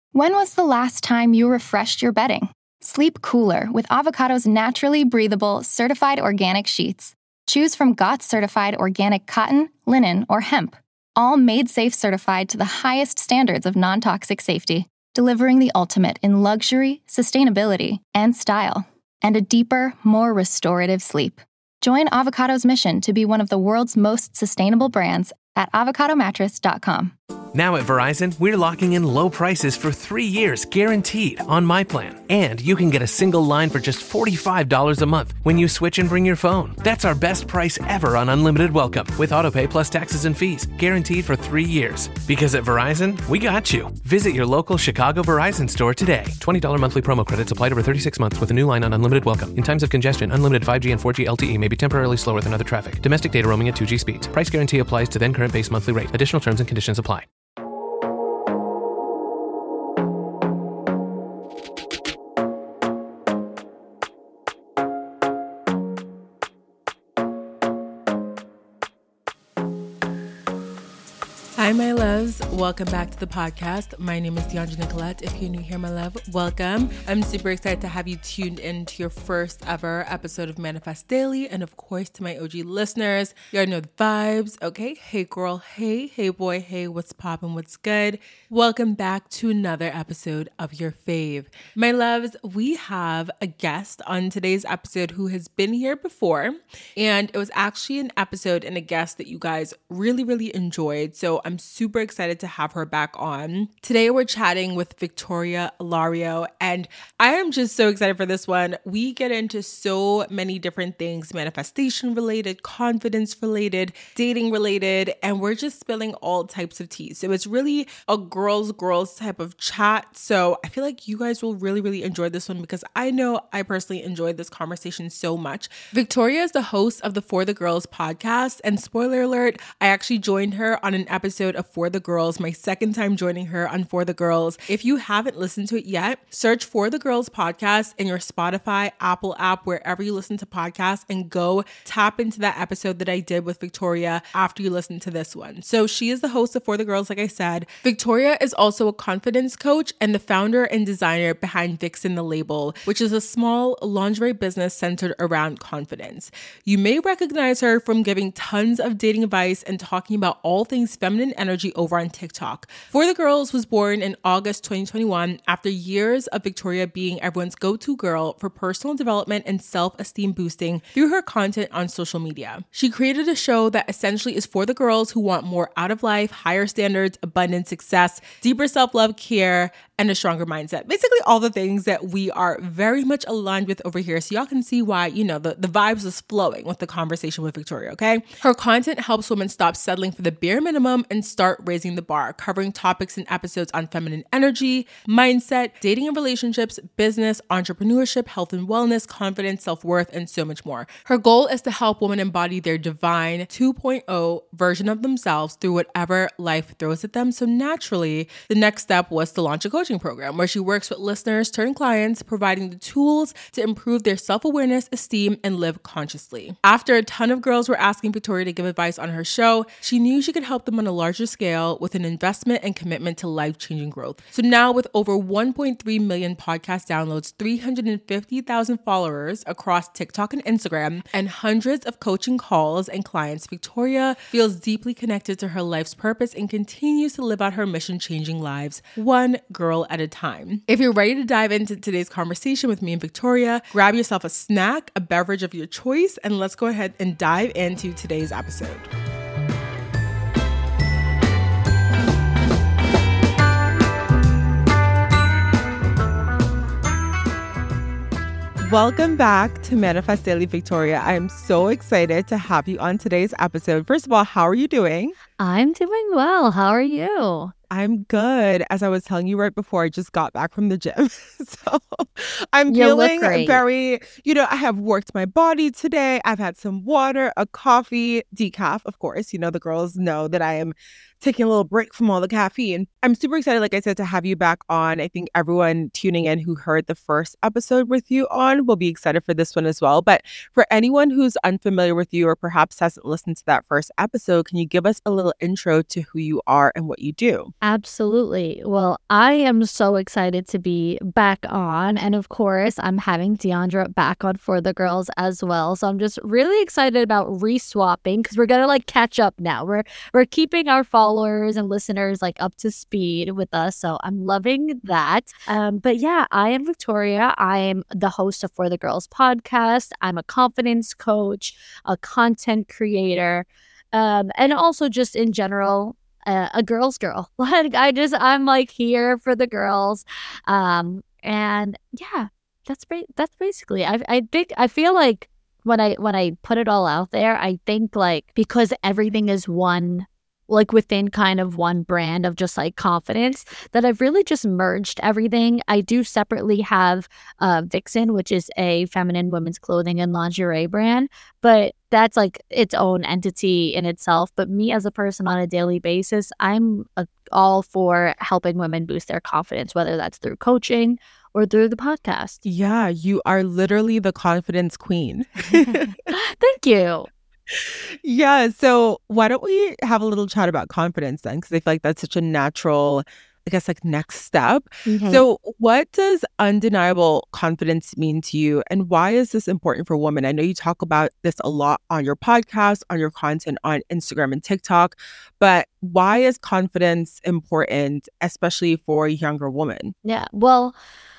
When was the last time you refreshed your bedding? Sleep cooler with Avocado's naturally breathable, certified organic sheets. Choose from GOTS certified organic cotton, linen, or hemp. All made safe certified to the highest standards of non-toxic safety, delivering the ultimate in luxury, sustainability, and style, and a deeper, more restorative sleep. Join Avocado's mission to be one of the world's most sustainable brands at avocadomattress.com. Now at Verizon, we're locking in low prices for 3 years guaranteed on my plan. And you can get a single line for just $45 a month when you switch and bring your phone. That's our best price ever on unlimited welcome with autopay plus taxes and fees, guaranteed for 3 years. Because at Verizon, we got you. Visit your local Chicago Verizon store today. $20 monthly promo credits applied over 36 months with a new line on unlimited welcome. In times of congestion, unlimited 5G and 4G LTE may be temporarily slower than other traffic. Domestic data roaming at 2G speeds. Price guarantee applies to then current base monthly rate. Additional terms and conditions apply. Hi, my loves. Welcome back to the podcast. My name is Deandra Nicolette. If you're new here, my love, welcome. I'm super excited to have you tuned in to your first ever episode of Manifest Daily. And of course, to my OG listeners, you already know the vibes, okay? Hey, girl. Hey, boy. Hey, what's poppin'? What's good? Welcome back to another episode of your fave. My loves, we have a guest on today's episode who has been here before. And it was actually an episode and a guest that you guys really enjoyed. So I'm super excited to have her back on. Today we're chatting with Victoria Alario, and I am just so excited for this one. We get into so many different things, manifestation related, confidence related, dating related, and we're just spilling all types of tea. So it's really a girls type of chat. So I feel like you guys will really enjoy this one because I know I personally enjoyed this conversation so much. Victoria is the host of the For the Girls podcast, and spoiler alert, I actually joined her on an episode of For the Girls, my second time joining her on For the Girls. If you haven't listened to it yet, search For the Girls podcast in your Spotify, Apple app, wherever you listen to podcasts, and go tap into that episode that I did with Victoria after you listen to this one. So she is the host of For the Girls, like I said. Victoria is also a confidence coach and the founder and designer behind Vixen the Label, which is a small lingerie business centered around confidence. You may recognize her from giving tons of dating advice and talking about all things feminine energy over on TikTok. For the Girls was born in August 2021 after years of Victoria being everyone's go-to girl for personal development and self-esteem boosting through her content on social media. She created a show that essentially is for the girls who want more out of life, higher standards, abundant success, deeper self-love, care, and a stronger mindset. Basically all the things that we are very much aligned with over here. So y'all can see why, the vibes was flowing with the conversation with Victoria, okay? Her content helps women stop settling for the bare minimum and start raising the bar, covering topics and episodes on feminine energy, mindset, dating and relationships, business, entrepreneurship, health and wellness, confidence, self-worth, and so much more. Her goal is to help women embody their divine 2.0 version of themselves through whatever life throws at them. So naturally, the next step was to launch a coaching program where she works with listeners turned clients, providing the tools to improve their self-awareness, esteem, and live consciously. After a ton of girls were asking Victoria to give advice on her show, she knew she could help them on a larger scale with an investment and commitment to life-changing growth. So now with over 1.3 million podcast downloads, 350,000 followers across TikTok and Instagram, and hundreds of coaching calls and clients, Victoria feels deeply connected to her life's purpose and continues to live out her mission, changing lives one girl at a time. If you're ready to dive into today's conversation with me and Victoria, grab yourself a snack, a beverage of your choice, and let's go ahead and dive into today's episode. Welcome back to Manifest Daily, Victoria. I am so excited to have you on today's episode. First of all, how are you doing? I'm doing well. How are you? I'm good. As I was telling you right before, I just got back from the gym. So I'm You look feeling great. very, I have worked my body today. I've had some water, a coffee, decaf, of course. The girls know that I am taking a little break from all the caffeine. I'm super excited, like I said, to have you back on. I think everyone tuning in who heard the first episode with you on will be excited for this one as well. But for anyone who's unfamiliar with you or perhaps hasn't listened to that first episode, can you give us a little intro to who you are and what you do? Absolutely. Well, I am so excited to be back on. And of course, I'm having Deandra back on for the girls as well. So I'm just really excited about re-swapping because we're gonna like catch up now. We're keeping our followers and listeners like up to speed with us. So I'm loving that. But yeah, I am Victoria. I am the host of For the Girls podcast. I'm a confidence coach, a content creator, and also just in general a girl's girl. Like I'm like here for the girls. And yeah, that's basically I think I feel like when I put it all out there, I think like because everything is one like within kind of one brand of just like confidence that I've really just merged everything. I do separately have Vixen, which is a feminine women's clothing and lingerie brand, but that's like its own entity in itself. But me as a person on a daily basis, I'm all for helping women boost their confidence, whether that's through coaching or through the podcast. Yeah, you are literally the confidence queen. Thank you. Yeah, so why don't we have a little chat about confidence then? Because I feel like that's such a natural, I guess, like next step. Mhm. So, what does undeniable confidence mean to you, and why is this important for women? I know you talk about this a lot on your podcast, on your content on Instagram and TikTok, but why is confidence important, especially for a younger woman? Yeah. Well,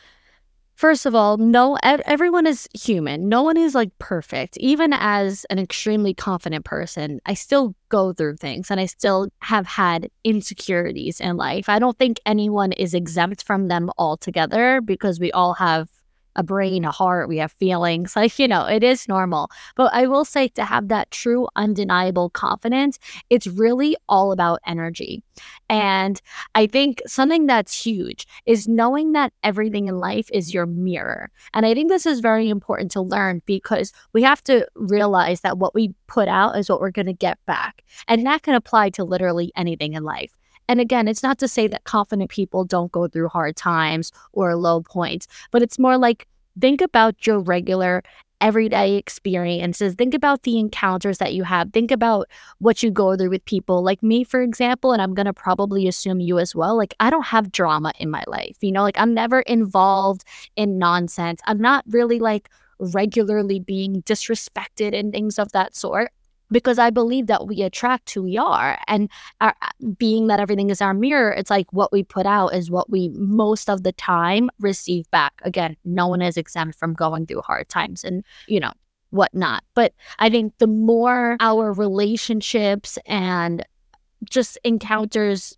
first of all, no, everyone is human. No one is like perfect. Even as an extremely confident person, I still go through things and I still have had insecurities in life. I don't think anyone is exempt from them altogether because we all have a brain, a heart, we have feelings. Like, it is normal. But I will say to have that true, undeniable confidence, it's really all about energy. And I think something that's huge is knowing that everything in life is your mirror. And I think this is very important to learn because we have to realize that what we put out is what we're going to get back. And that can apply to literally anything in life. And again, it's not to say that confident people don't go through hard times or low points, but it's more like think about your regular everyday experiences. Think about the encounters that you have. Think about what you go through with people like me, for example, and I'm going to probably assume you as well. Like, I don't have drama in my life, like I'm never involved in nonsense. I'm not really like regularly being disrespected and things of that sort. Because I believe that we attract who we are. And being that everything is our mirror, it's like what we put out is what we most of the time receive back. Again, no one is exempt from going through hard times and, whatnot. But I think the more our relationships and just encounters,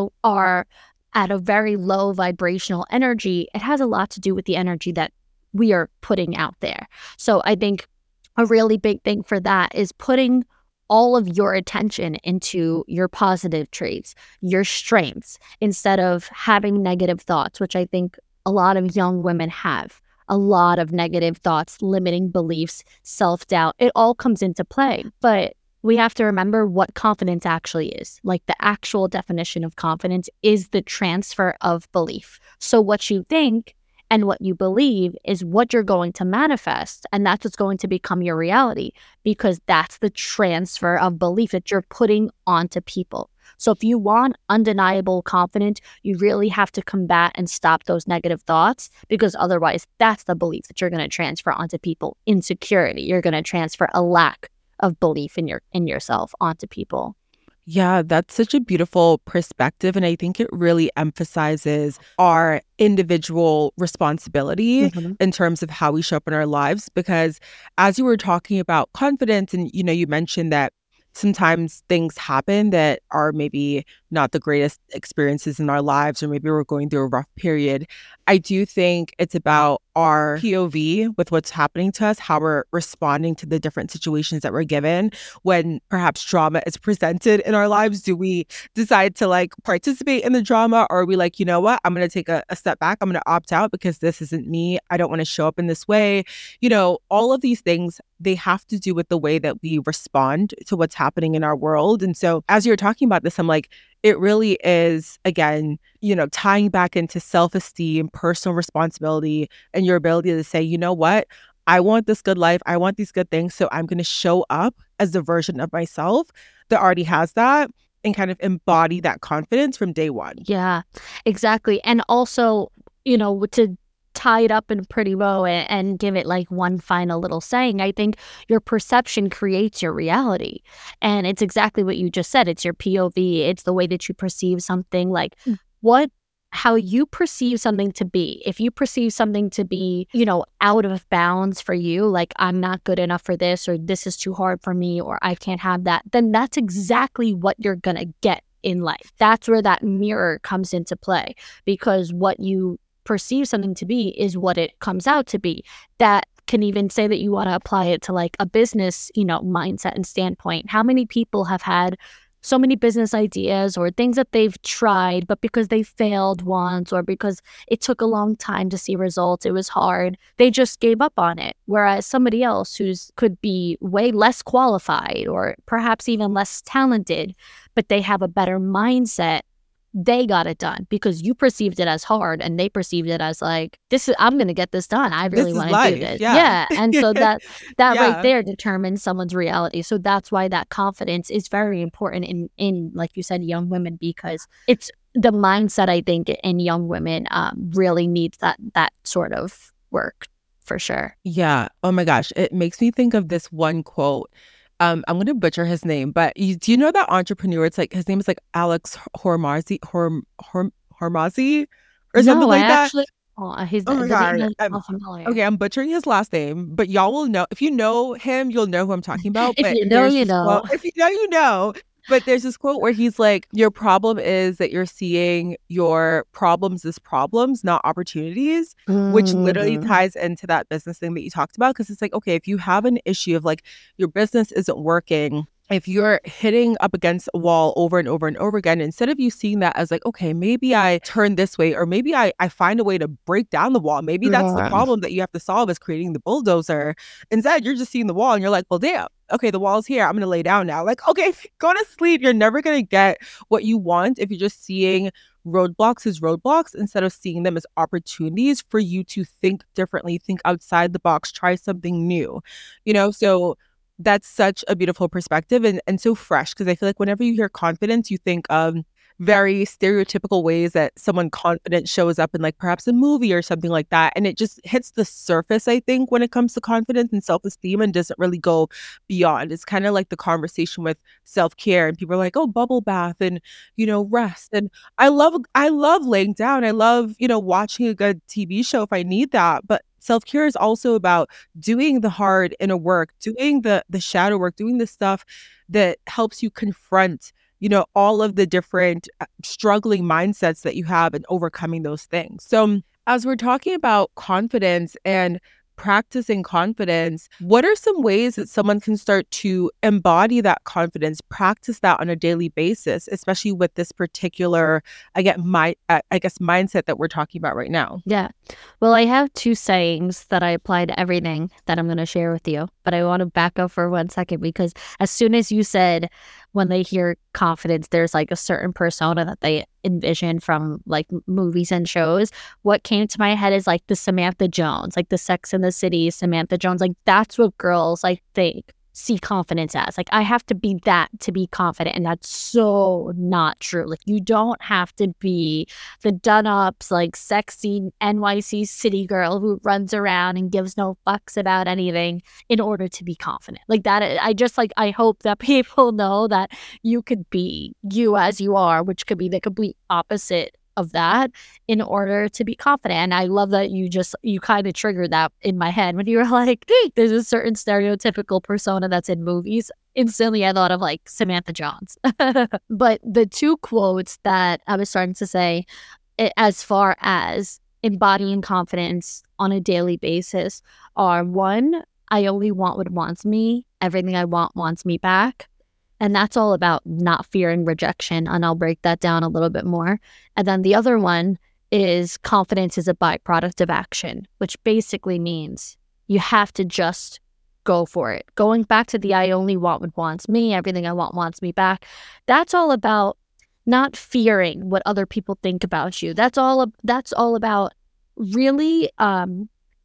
are at a very low vibrational energy, it has a lot to do with the energy that we are putting out there. So I think a really big thing for that is putting all of your attention into your positive traits, your strengths, instead of having negative thoughts, which I think a lot of young women have. A lot of negative thoughts, limiting beliefs, self-doubt. It all comes into play. But we have to remember what confidence actually is. Like the actual definition of confidence is the transfer of belief. So what you think and what you believe is what you're going to manifest. And that's what's going to become your reality because that's the transfer of belief that you're putting onto people. So if you want undeniable confidence, you really have to combat and stop those negative thoughts because otherwise that's the belief that you're going to transfer onto people. Insecurity, you're going to transfer a lack of belief in yourself onto people. Yeah, that's such a beautiful perspective. And I think it really emphasizes our individual responsibility in terms of how we show up in our lives. Because as you were talking about confidence, and you mentioned that sometimes things happen that are maybe not the greatest experiences in our lives, or maybe we're going through a rough period. I do think it's about our POV with what's happening to us, how we're responding to the different situations that we're given. When perhaps drama is presented in our lives, do we decide to like participate in the drama, or are we like, you know what, I'm going to take a step back, I'm going to opt out because this isn't me, I don't want to show up in this way. All of these things, they have to do with the way that we respond to what's happening in our world. And so as you're talking about this, I'm like, it really is, again, tying back into self-esteem, personal responsibility, and your ability to say, you know what, I want this good life, I want these good things, so I'm going to show up as the version of myself that already has that. and kind of embody that confidence from day one. Yeah, exactly. And also, to tie it up in a pretty bow and give it like one final little saying, I think your perception creates your reality. And it's exactly what you just said. It's your POV. It's the way that you perceive something, like how you perceive something to be. If you perceive something to be, out of bounds for you, like I'm not good enough for this, or this is too hard for me, or I can't have that, then that's exactly what you're going to get in life. That's where that mirror comes into play, because what you perceive something to be is what it comes out to be. That can even say that you want to apply it to like a business, mindset and standpoint. How many people have had so many business ideas or things that they've tried, but because they failed once or because it took a long time to see results, it was hard, they just gave up on it. Whereas somebody else who's could be way less qualified or perhaps even less talented, but they have a better mindset, they got it done because you perceived it as hard and they perceived it as like, I'm going to get this done. I really want to do this. Yeah. And so that right there determines someone's reality. So that's why that confidence is very important in like you said, young women, because it's the mindset, I think, in young women really needs that sort of work for sure. Yeah. Oh my gosh. It makes me think of this one quote. I'm going to butcher his name, but do you know that entrepreneur? It's like, his name is like Alex Hormozzi or something like that. Actually, oh my God. Okay, I'm butchering his last name, but y'all will know. If you know him, you'll know who I'm talking about. If you know, you know. If you know, you know. But there's this quote where he's like, your problem is that you're seeing your problems as problems, not opportunities, which literally ties into that business thing that you talked about. Because it's like, okay, if you have an issue of like your business isn't working, if you're hitting up against a wall over and over and over again, instead of you seeing that as like, okay, maybe I turn this way, or maybe I find a way to break down the wall. Maybe that's the problem that you have to solve, is creating the bulldozer. Instead, you're just seeing the wall and you're like, well, damn. Okay, the wall's here. I'm going to lay down now. Like, okay, go to sleep. You're never going to get what you want if you're just seeing roadblocks as roadblocks instead of seeing them as opportunities for you to think differently, think outside the box, try something new, So that's such a beautiful perspective and so fresh, because I feel like whenever you hear confidence, you think of very stereotypical ways that someone confident shows up in like perhaps a movie or something like that. And it just hits the surface, I think, when it comes to confidence and self-esteem, and doesn't really go beyond. It's kind of like the conversation with self-care, and people are like, oh, bubble bath and, rest. And I love laying down. I love, watching a good TV show if I need that. But self-care is also about doing the hard inner work, doing the shadow work, doing the stuff that helps you confront all of the different struggling mindsets that you have and overcoming those things. So as we're talking about confidence and practicing confidence, what are some ways that someone can start to embody that confidence, practice that on a daily basis, especially with this particular, mindset that we're talking about right now? Yeah. Well, I have two sayings that I apply to everything that I'm going to share with you, but I want to back up for 1 second, because as soon as you said when they hear confidence, there's like a certain persona that they envision from like movies and shows. What came to my head is like the Samantha Jones, like the Sex and the City Samantha Jones. Like that's what girls, I think, see confidence as. Like, I have to be that to be confident, and that's so not true. Like, you don't have to be the done-ups, like sexy NYC city girl who runs around and gives no fucks about anything in order to be confident. Like that, I hope that people know that you could be you as you are, which could be the complete opposite of that, in order to be confident. And I love that you kind of triggered that in my head when you were like, hey, there's a certain stereotypical persona that's in movies. Instantly I thought of like Samantha Jones. But the two quotes that I was starting to say, as far as embodying confidence on a daily basis, are: one, I only want what wants me. Everything I want wants me back. And that's all about not fearing rejection. And I'll break that down a little bit more. And then the other one is confidence is a byproduct of action, which basically means you have to just go for it. Going back to the I only want what wants me, everything I want wants me back. That's all about not fearing what other people think about you. That's all about really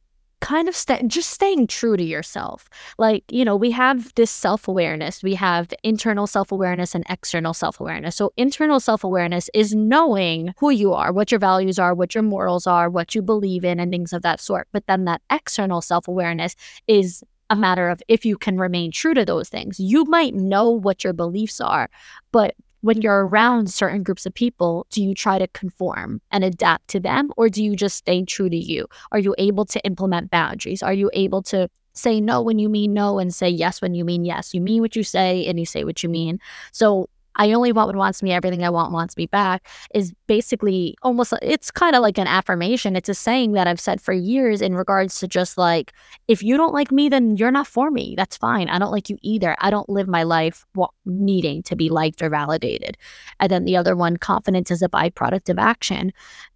kind of just staying true to yourself. Like, we have this self-awareness. We have internal self-awareness and external self-awareness. So internal self-awareness is knowing who you are, what your values are, what your morals are, what you believe in, and things of that sort. But then that external self-awareness is a matter of if you can remain true to those things. You might know what your beliefs are, but when you're around certain groups of people, do you try to conform and adapt to them, or do you just stay true to you? Are you able to implement boundaries? Are you able to say no when you mean no and say yes when you mean yes? You mean what you say and you say what you mean. So I only want what wants me, everything I want wants me back is basically it's kind of like an affirmation. It's a saying that I've said for years in regards to just like, if you don't like me, then you're not for me. That's fine. I don't like you either. I don't live my life needing to be liked or validated. And then the other one, confidence is a byproduct of action.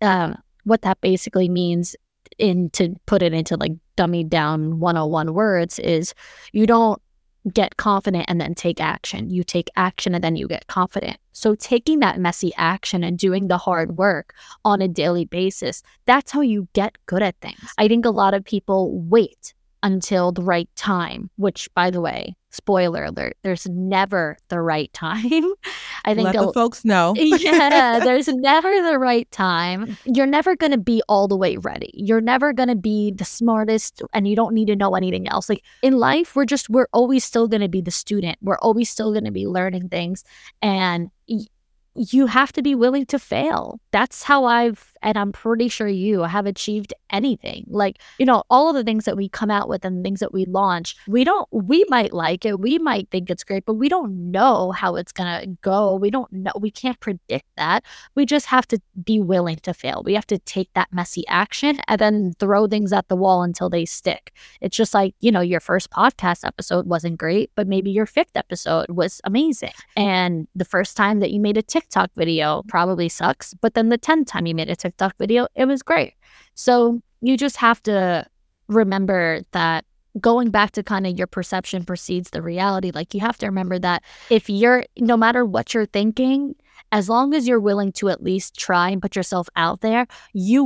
What that basically means, to put it into like dummied down 101 words, is you don't get confident and then take action. You take action and then you get confident. So taking that messy action and doing the hard work on a daily basis, that's how you get good at things. I think a lot of people wait until the right time, which, by the way, spoiler alert, there's never the right time. I think let the folks know. Yeah, there's never the right time. You're never going to be all the way ready. You're never going to be the smartest, and you don't need to know anything else. Like in life, we're always still going to be the student. We're always still going to be learning things, and you have to be willing to fail. That's how and I'm pretty sure you have achieved anything. Like, all of the things that we come out with and things that we launch, we might like it, we might think it's great, but we don't know how it's going to go. We don't know. We can't predict that. We just have to be willing to fail. We have to take that messy action and then throw things at the wall until they stick. It's just like, your first podcast episode wasn't great, but maybe your 5th episode was amazing. And the first time that you made a TikTok video probably sucks, but then the 10th time you made a TikTok video, it was great. So you just have to remember that going back to kind of your perception precedes the reality. Like you have to remember that no matter what you're thinking, as long as you're willing to at least try and put yourself out there, you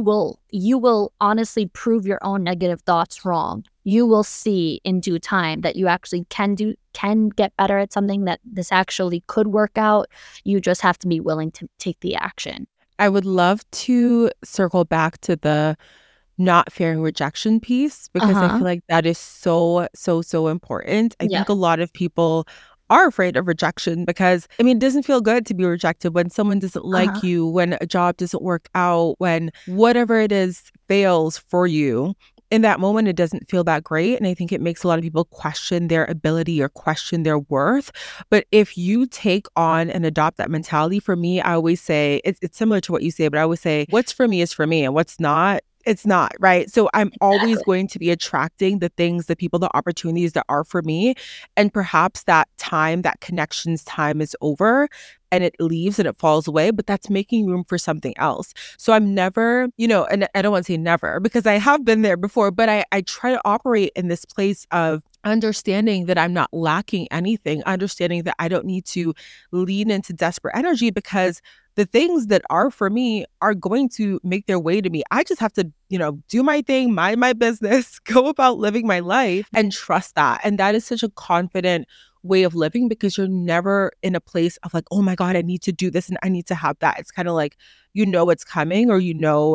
will honestly prove your own negative thoughts wrong. You will see in due time that you actually can get better at something, that this actually could work out. You just have to be willing to take the action. I would love to circle back to the not fearing rejection piece, because I feel like that is so, so, so important. I think a lot of people are afraid of rejection because, it doesn't feel good to be rejected when someone doesn't like you, when a job doesn't work out, when whatever it is fails for you. In that moment, it doesn't feel that great. And I think it makes a lot of people question their ability or question their worth. But if you take on and adopt that mentality, for me, I always say, it's similar to what you say, but I always say, what's for me is for me, and what's not, it's not, right? So I'm always going to be attracting the things, the people, the opportunities that are for me. And perhaps that connections time is over and it leaves and it falls away, but that's making room for something else. So I'm never, and I don't want to say never because I have been there before, but I try to operate in this place of understanding that I'm not lacking anything, understanding that I don't need to lean into desperate energy because the things that are for me are going to make their way to me. I just have to, do my thing, mind my business, go about living my life and trust that. And that is such a confident way of living because you're never in a place of like, oh my God, I need to do this and I need to have that. It's kind of like, it's coming, or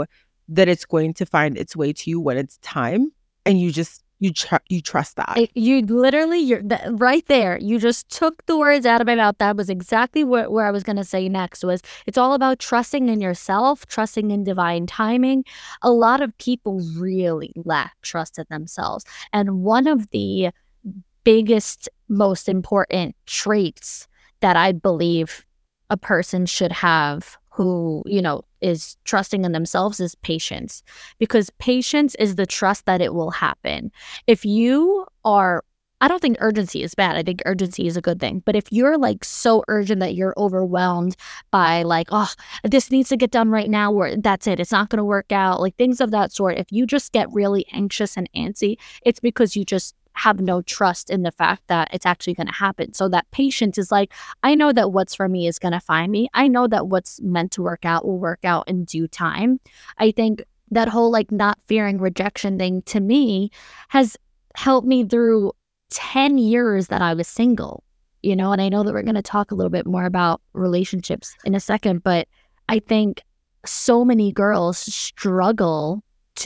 that it's going to find its way to you when it's time. And you trust that. You're right there. You just took the words out of my mouth. That was exactly where I was going to say next. Was it's all about trusting in yourself, trusting in divine timing. A lot of people really lack trust in themselves. And one of the biggest, most important traits that I believe a person should have who, is trusting in themselves is patience, because patience is the trust that it will happen. If you are, I don't think urgency is bad. I think urgency is a good thing. But if you're like so urgent that you're overwhelmed by like, oh, this needs to get done right now, or that's it, it's not going to work out, like things of that sort. If you just get really anxious and antsy, it's because you just have no trust in the fact that it's actually going to happen. So that patience is like, I know that what's for me is going to find me. I know that what's meant to work out will work out in due time. I think that whole like not fearing rejection thing to me has helped me through 10 years that I was single, you know, and I know that we're going to talk a little bit more about relationships in a second, but I think so many girls struggle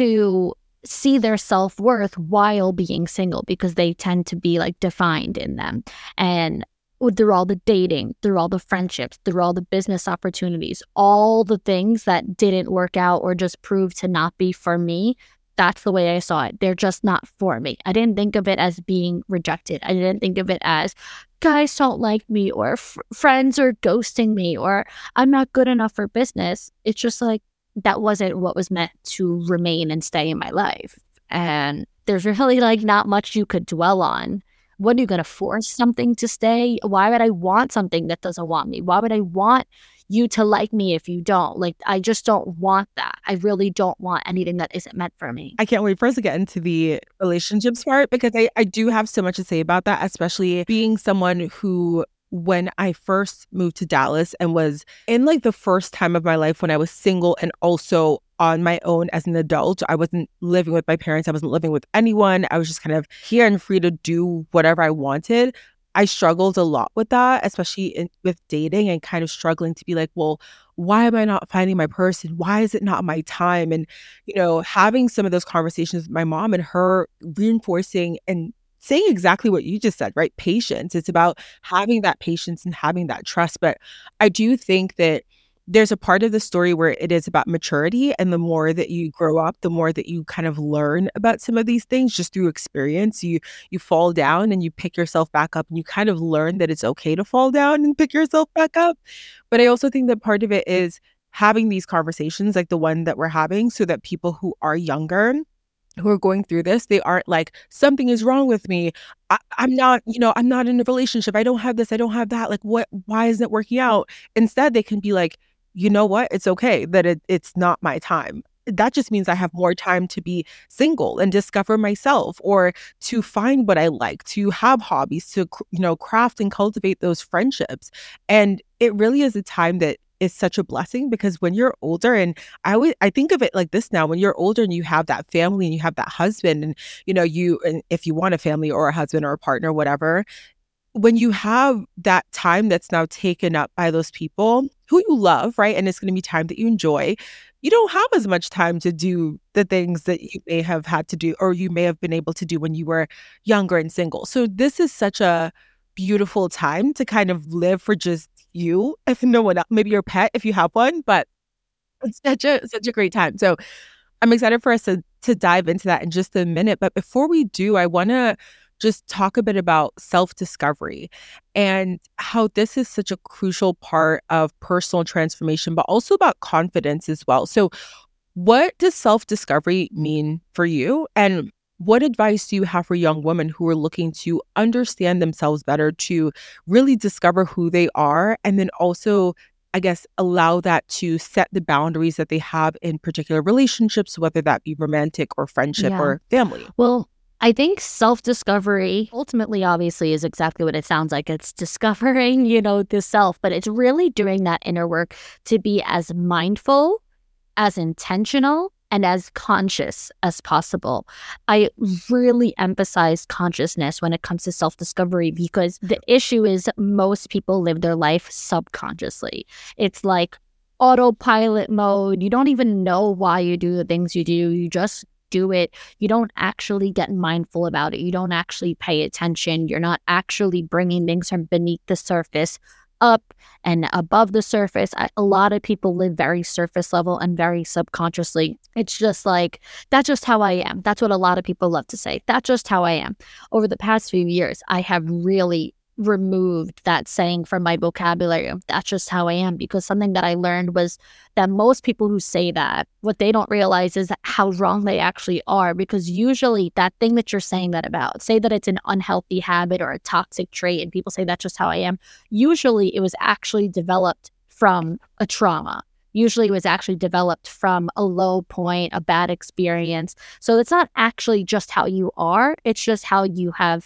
to see their self-worth while being single because they tend to be like defined in them. And through all the dating, through all the friendships, through all the business opportunities, all the things that didn't work out or just proved to not be for me, that's the way I saw it. They're just not for me. I didn't think of it as being rejected. I didn't think of it as guys don't like me or friends are ghosting me or I'm not good enough for business. It's just like that wasn't what was meant to remain and stay in my life. And there's really like not much you could dwell on. What are you going to force something to stay? Why would I want something that doesn't want me? Why would I want you to like me if you don't? Like, I just don't want that. I really don't want anything that isn't meant for me. I can't wait for us to get into the relationships part because I do have so much to say about that, especially being someone who, when I first moved to Dallas and was in like the first time of my life when I was single and also on my own as an adult. I wasn't living with my parents. I wasn't living with anyone. I was just kind of here and free to do whatever I wanted. I struggled a lot with that, especially with dating and kind of struggling to be like, well, why am I not finding my person? Why is it not my time? And, you know, having some of those conversations with my mom and her reinforcing and saying exactly what you just said, right? Patience. It's about having that patience and having that trust. But I do think that there's a part of the story where it is about maturity. And the more that you grow up, the more that you kind of learn about some of these things just through experience. You fall down and you pick yourself back up and you kind of learn that it's okay to fall down and pick yourself back up. But I also think that part of it is having these conversations like the one that we're having so that people who are younger, who are going through this, they aren't like, something is wrong with me. I'm not, I'm not in a relationship. I don't have this. I don't have that. Like, why isn't it working out? Instead, they can be like, you know what? It's okay that it's not my time. That just means I have more time to be single and discover myself or to find what I like, to have hobbies, to, craft and cultivate those friendships. And it really is a time that is such a blessing because when you're older, and I think of it like this now, when you're older and you have that family and you have that husband and, and if you want a family or a husband or a partner, whatever, when you have that time that's now taken up by those people who you love, right? And it's going to be time that you enjoy. You don't have as much time to do the things that you may have had to do or you may have been able to do when you were younger and single. So this is such a beautiful time to kind of live for just you, if no one else, maybe your pet if you have one, but it's such a great time. So I'm excited for us to dive into that in just a minute. But before we do, I want to just talk a bit about self-discovery and how this is such a crucial part of personal transformation, but also about confidence as well. So what does self-discovery mean for you? And what advice do you have for young women who are looking to understand themselves better, to really discover who they are, and then also, I guess, allow that to set the boundaries that they have in particular relationships, whether that be romantic or friendship or family? Well, I think self-discovery ultimately, obviously, is exactly what it sounds like. It's discovering, the self, but it's really doing that inner work to be as mindful, as intentional, and as conscious as possible. I really emphasize consciousness when it comes to self-discovery because the issue is most people live their life subconsciously. It's like autopilot mode. You don't even know why you do the things you do. You just do it. You don't actually get mindful about it. You don't actually pay attention. You're not actually bringing things from beneath the surface up and above the surface. A lot of people live very surface level and very subconsciously. It's just like, that's just how I am. That's what a lot of people love to say. That's just how I am. Over the past few years, I have really removed that saying from my vocabulary. That's just how I am, because something that I learned was that most people who say that, what they don't realize is how wrong they actually are, because usually that thing that you're saying that about, say that it's an unhealthy habit or a toxic trait and people say that's just how I am, usually it was actually developed from a trauma. Usually it was actually developed from a low point, a bad experience. So it's not actually just how you are, it's just how you have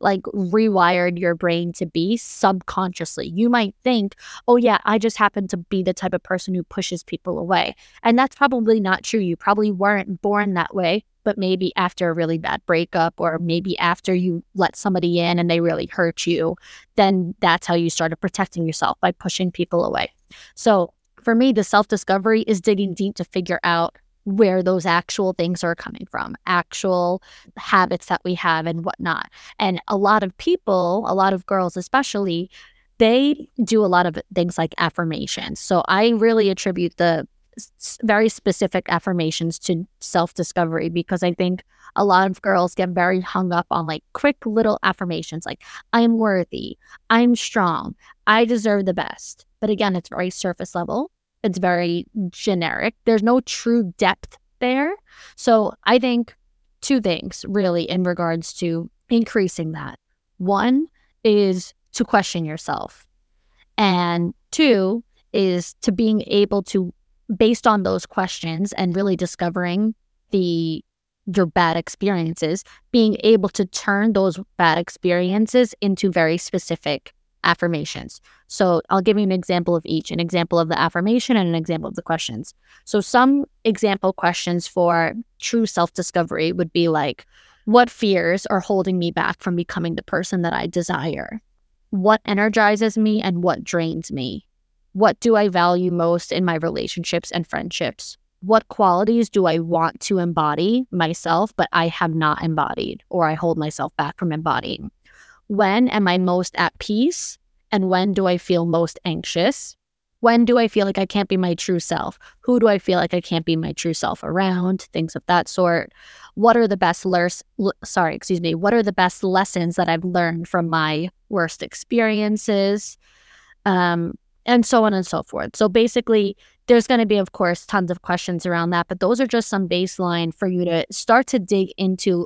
like rewired your brain to be subconsciously. You might think, oh yeah, I just happen to be the type of person who pushes people away. And that's probably not true. You probably weren't born that way, but maybe after a really bad breakup, or maybe after you let somebody in and they really hurt you, then that's how you started protecting yourself, by pushing people away. So for me, the self-discovery is digging deep to figure out where those actual things are coming from, actual habits that we have and whatnot. And a lot of people, a lot of girls especially, they do a lot of things like affirmations. So I really attribute the very specific affirmations to self-discovery, because I think a lot of girls get very hung up on like quick little affirmations like, I'm worthy, I'm strong, I deserve the best. But again, it's very surface level. It's very generic. There's no true depth there. So I think two things really in regards to increasing that. One is to question yourself. And two is to being able to, based on those questions and really discovering your bad experiences, being able to turn those bad experiences into very specific affirmations. So I'll give you an example of each, an example of the affirmation and an example of the questions. So some example questions for true self-discovery would be like, what fears are holding me back from becoming the person that I desire? What energizes me and what drains me? What do I value most in my relationships and friendships? What qualities do I want to embody myself, but I have not embodied, or I hold myself back from embodying? When am I most at peace? And when do I feel most anxious? When do I feel like I can't be my true self? Who do I feel like I can't be my true self around? Things of that sort. What are the best what are the best lessons that I've learned from my worst experiences? And so on and so forth. So basically, there's going to be, of course, tons of questions around that, but those are just some baseline for you to start to dig into,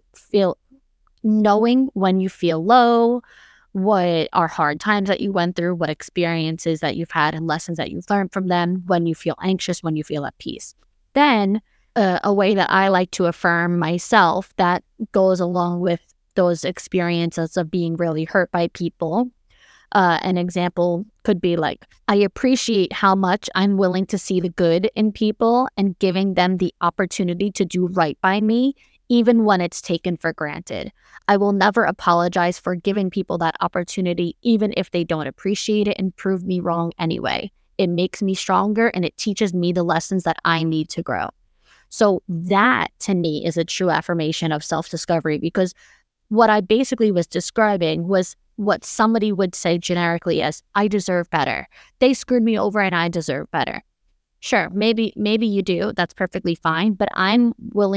knowing when you feel low, what are hard times that you went through, what experiences that you've had and lessons that you've learned from them, when you feel anxious, when you feel at peace. Then a way that I like to affirm myself that goes along with those experiences of being really hurt by people. An example could be like, I appreciate how much I'm willing to see the good in people and giving them the opportunity to do right by me, even when it's taken for granted. I will never apologize for giving people that opportunity, even if they don't appreciate it and prove me wrong anyway. It makes me stronger and it teaches me the lessons that I need to grow. So that, to me, is a true affirmation of self-discovery, because what I basically was describing was what somebody would say generically as, I deserve better. They screwed me over and I deserve better. Sure, maybe you do. That's perfectly fine. But I'm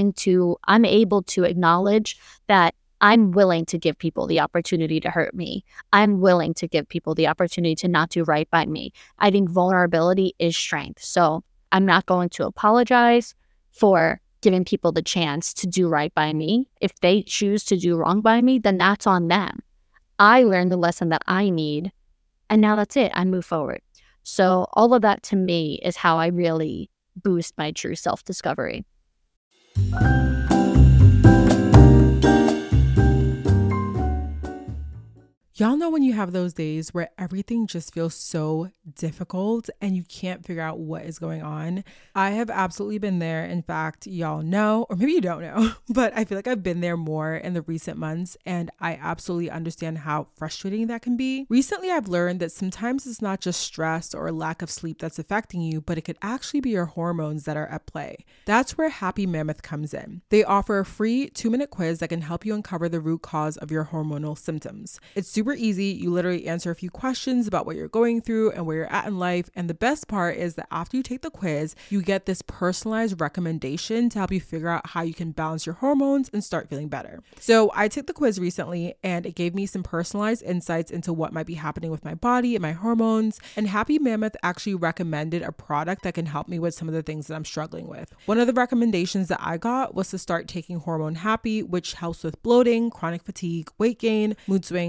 able to acknowledge that I'm willing to give people the opportunity to hurt me. I'm willing to give people the opportunity to not do right by me. I think vulnerability is strength. So I'm not going to apologize for giving people the chance to do right by me. If they choose to do wrong by me, then that's on them. I learned the lesson that I need, and now that's it. I move forward. So all of that to me is how I really boost my true self-discovery. Y'all know when you have those days where everything just feels so difficult and you can't figure out what is going on? I have absolutely been there. In fact, y'all know, or maybe you don't know, but I feel like I've been there more in the recent months, and I absolutely understand how frustrating that can be. Recently, I've learned that sometimes it's not just stress or lack of sleep that's affecting you, but it could actually be your hormones that are at play. That's where Happy Mammoth comes in. They offer a free 2-minute quiz that can help you uncover the root cause of your hormonal symptoms. It's super easy. You literally answer a few questions about what you're going through and where you're at in life. And the best part is that after you take the quiz, you get this personalized recommendation to help you figure out how you can balance your hormones and start feeling better. So I took the quiz recently and it gave me some personalized insights into what might be happening with my body and my hormones. And Happy Mammoth actually recommended a product that can help me with some of the things that I'm struggling with. One of the recommendations that I got was to start taking Hormone Happy, which helps with bloating, chronic fatigue, weight gain, mood swings, and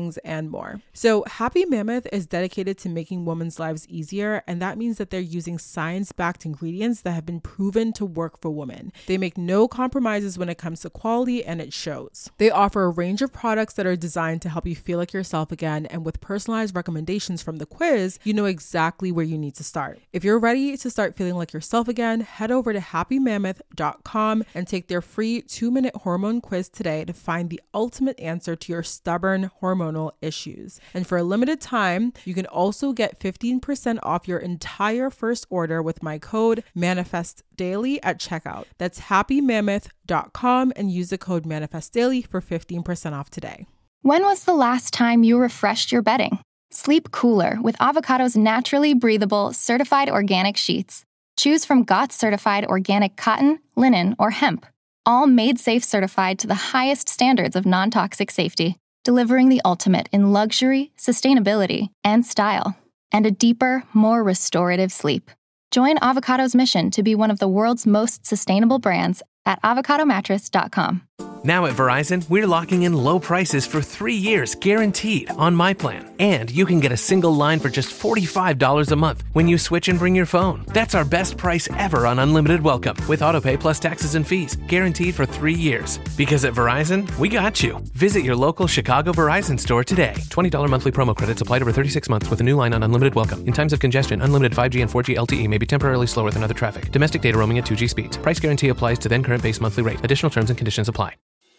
and more. So Happy Mammoth is dedicated to making women's lives easier, and that means that they're using science-backed ingredients that have been proven to work for women. They make no compromises when it comes to quality, and it shows. They offer a range of products that are designed to help you feel like yourself again, and with personalized recommendations from the quiz, you know exactly where you need to start. If you're ready to start feeling like yourself again, head over to happymammoth.com and take their free 2-minute hormone quiz today to find the ultimate answer to your stubborn hormonal issues. And for a limited time, you can also get 15% off your entire first order with my code MANIFESTDAILY at checkout. That's happymammoth.com and use the code MANIFESTDAILY for 15% off today. When was the last time you refreshed your bedding? Sleep cooler with Avocado's naturally breathable, certified organic sheets. Choose from GOTS certified organic cotton, linen, or hemp. All made safe certified to the highest standards of non-toxic safety, delivering the ultimate in luxury, sustainability, and style, and a deeper, more restorative sleep. Join Avocado's mission to be one of the world's most sustainable brands at avocadomattress.com. Now at Verizon, we're locking in low prices for 3 years guaranteed on my plan. And you can get a single line for just $45 a month when you switch and bring your phone. That's our best price ever on unlimited welcome with autopay plus taxes and fees, guaranteed for 3 years. Because at Verizon, we got you. Visit your local Chicago Verizon store today. $20 monthly promo credits applied over 36 months with a new line on unlimited welcome. In times of congestion, unlimited 5G and 4G LTE may be temporarily slower than other traffic. Domestic data roaming at 2G speeds. Price guarantee applies to then current base monthly rate. Additional terms and conditions apply.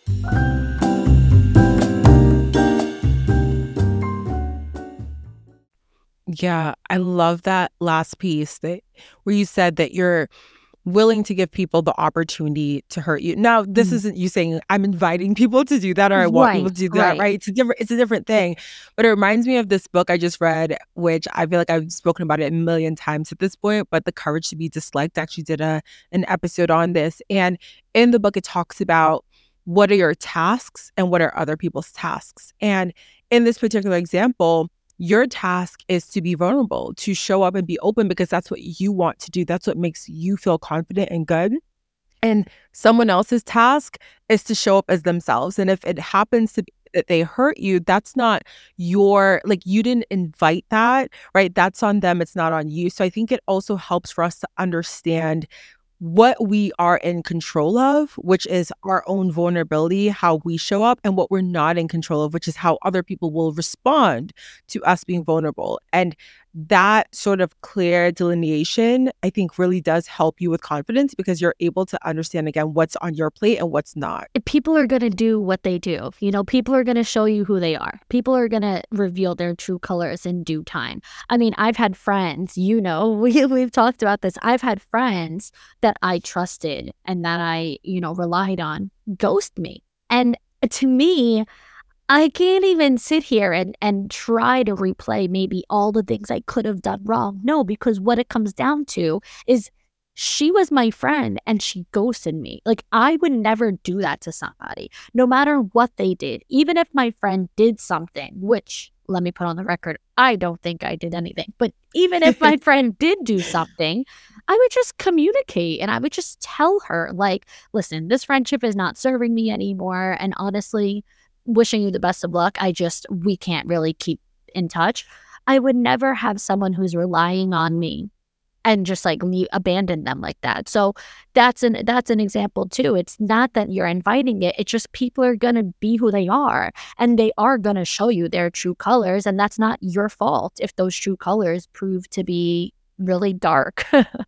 Yeah, I love that last piece where you said that you're willing to give people the opportunity to hurt you. Now, this isn't you saying I'm inviting people to do that or I want people to do that, right? It's a different thing. But it reminds me of this book I just read, which I feel like I've spoken about it a million times at this point, but The Courage to Be Disliked actually did an episode on this. And in the book, it talks about what are your tasks and what are other people's tasks. And in this particular example, your task is to be vulnerable, to show up and be open because that's what you want to do. That's what makes you feel confident and good. And someone else's task is to show up as themselves. And if it happens to be that they hurt you, that's not your, like, you didn't invite that, right? That's on them. It's not on you. So I think it also helps for us to understand what we are in control of, which is our own vulnerability, how we show up, and what we're not in control of, which is how other people will respond to us being vulnerable. And that sort of clear delineation, I think, really does help you with confidence because you're able to understand, again, what's on your plate and what's not. People are going to do what they do. You know, people are going to show you who they are. People are going to reveal their true colors in due time. I mean, I've had friends, you know, we've talked about this. I've had friends that I trusted and that I, you know, relied on ghost me. And to me, I can't even sit here and try to replay maybe all the things I could have done wrong. No, because what it comes down to is she was my friend and she ghosted me. Like, I would never do that to somebody, no matter what they did. Even if my friend did something, which, let me put on the record, I don't think I did anything. But even if my friend did do something, I would just communicate and I would just tell her, like, listen, this friendship is not serving me anymore. And honestly, wishing you the best of luck. We can't really keep in touch. I would never have someone who's relying on me and just like abandon them like that. So that's an example too. It's not that you're inviting it. It's just people are going to be who they are and they are going to show you their true colors. And that's not your fault if those true colors prove to be really dark.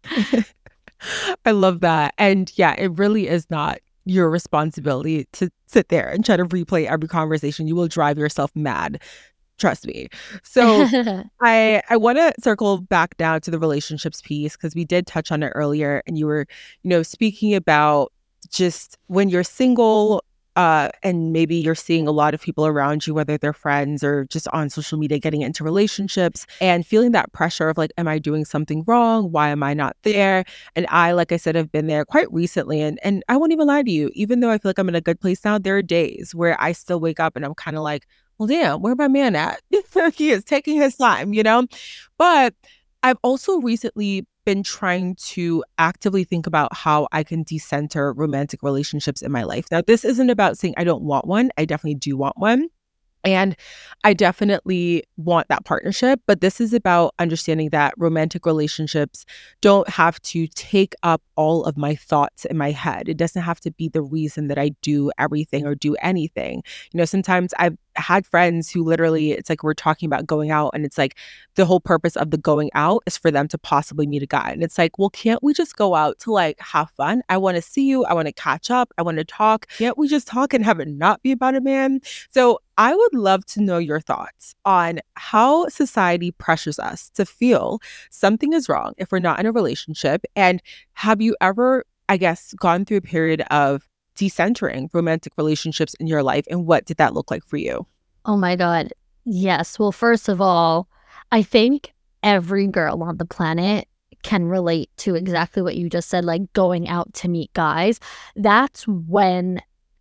I love that. And yeah, it really is not your responsibility to sit there and try to replay every conversation. You will drive yourself mad. Trust me. So I want to circle back now to the relationships piece because we did touch on it earlier and you were, you know, speaking about just when you're single and maybe you're seeing a lot of people around you, whether they're friends or just on social media, getting into relationships and feeling that pressure of like, am I doing something wrong? Why am I not there? And I, like I said, have been there quite recently. And I won't even lie to you, even though I feel like I'm in a good place now, there are days where I still wake up and I'm kind of like, well, damn, where my man at? He is taking his time, you know? But I've also recently been trying to actively think about how I can decenter romantic relationships in my life. Now, this isn't about saying I don't want one. I definitely do want one. And I definitely want that partnership, but this is about understanding that romantic relationships don't have to take up all of my thoughts in my head. It doesn't have to be the reason that I do everything or do anything. Sometimes I've had friends who literally, it's like we're talking about going out, and it's like the whole purpose of the going out is for them to possibly meet a guy. And it's like, well, can't we just go out to like have fun? I want to see you. I want to catch up. I want to talk. Can't we just talk and have it not be about a man? So I would love to know your thoughts on how society pressures us to feel something is wrong if we're not in a relationship. And have you ever, I guess, gone through a period of decentering romantic relationships in your life? And what did that look like for you? Oh my God. Yes. Well, first of all, I think every girl on the planet can relate to exactly what you just said, like going out to meet guys. That's when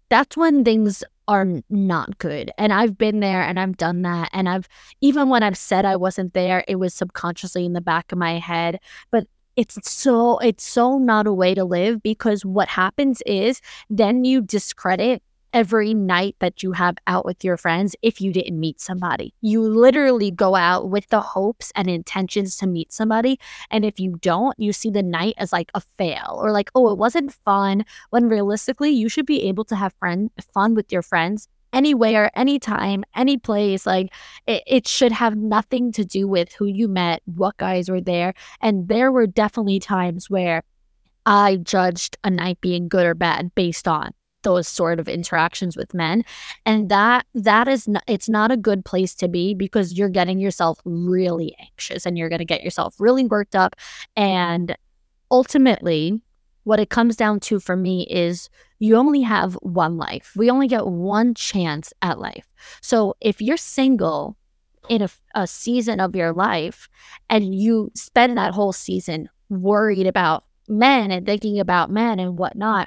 things are not good. And I've been there and I've done that. And even when I've said I wasn't there, it was subconsciously in the back of my head. But it's so not a way to live, because what happens is then you discredit every night that you have out with your friends if you didn't meet somebody. You literally go out with the hopes and intentions to meet somebody. And if you don't, you see the night as like a fail, or like, oh, it wasn't fun, when realistically you should be able to have fun with your friends anywhere, anytime, any place. Like it should have nothing to do with who you met, what guys were there. And there were definitely times where I judged a night being good or bad based on those sort of interactions with men. And that is not, it's not a good place to be, because you're getting yourself really anxious and you're going to get yourself really worked up. And ultimately, what it comes down to for me is you only have one life. We only get one chance at life. So if you're single in a season of your life and you spend that whole season worried about men and thinking about men and whatnot,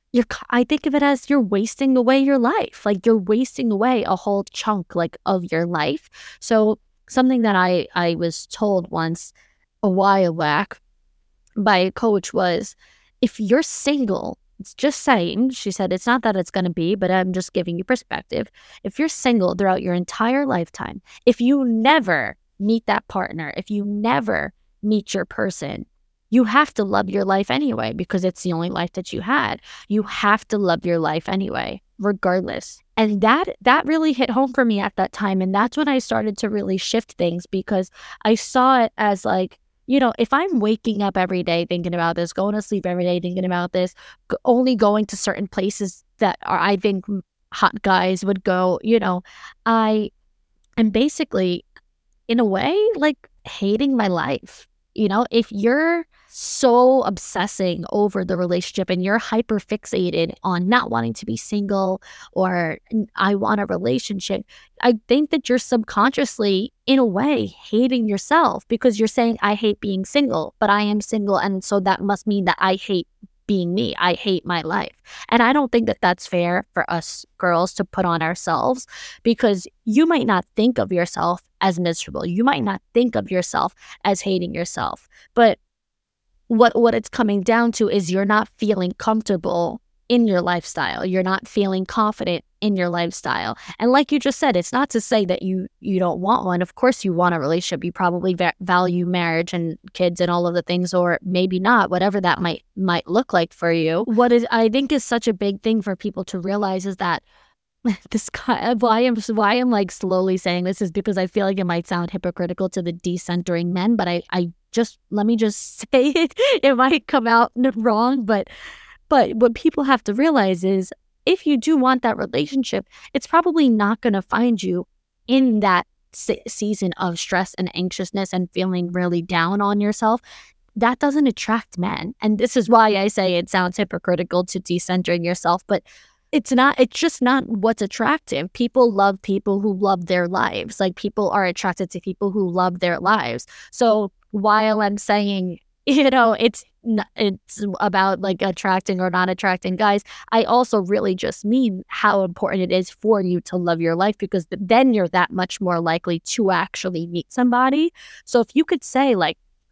I think of it as you're wasting away your life. Like you're wasting away a whole chunk like of your life. So something that I was told once a while back by a coach was, if you're single, it's just saying, she said, it's not that it's going to be, but I'm just giving you perspective. If you're single throughout your entire lifetime, if you never meet that partner, if you never meet your person, you have to love your life anyway, because it's the only life that you had. You have to love your life anyway, regardless. And that really hit home for me at that time. And that's when I started to really shift things, because I saw it as like, if I'm waking up every day thinking about this, going to sleep every day thinking about this, only going to certain places that I think hot guys would go, I am basically, in a way, like hating my life. If you're so obsessing over the relationship and you're hyper fixated on not wanting to be single or I want a relationship, I think that you're subconsciously, in a way, hating yourself, because you're saying, I hate being single, but I am single. And so that must mean that I hate being me. I hate my life. And I don't think that that's fair for us girls to put on ourselves, because you might not think of yourself as miserable. You might not think of yourself as hating yourself. But what it's coming down to is you're not feeling comfortable in your lifestyle. You're not feeling confident in your lifestyle. And like you just said, it's not to say that you don't want one. Of course you want a relationship. You probably value marriage and kids and all of the things, or maybe not, whatever that might look like for you. What I think is such a big thing for people to realize is that this guy, why I'm like slowly saying this is because I feel like it might sound hypocritical to the decentering men, but let me just say it might come out wrong, but what people have to realize is, if you do want that relationship, it's probably not going to find you in that season of stress and anxiousness and feeling really down on yourself. That doesn't attract men. And this is why I say it sounds hypocritical to decentering yourself, but it's just not what's attractive. People love people who love their lives. Like, people are attracted to people who love their lives. So while I'm saying, it's about like attracting or not attracting guys, I also really just mean how important it is for you to love your life, because then you're that much more likely to actually meet somebody. So if you could say like,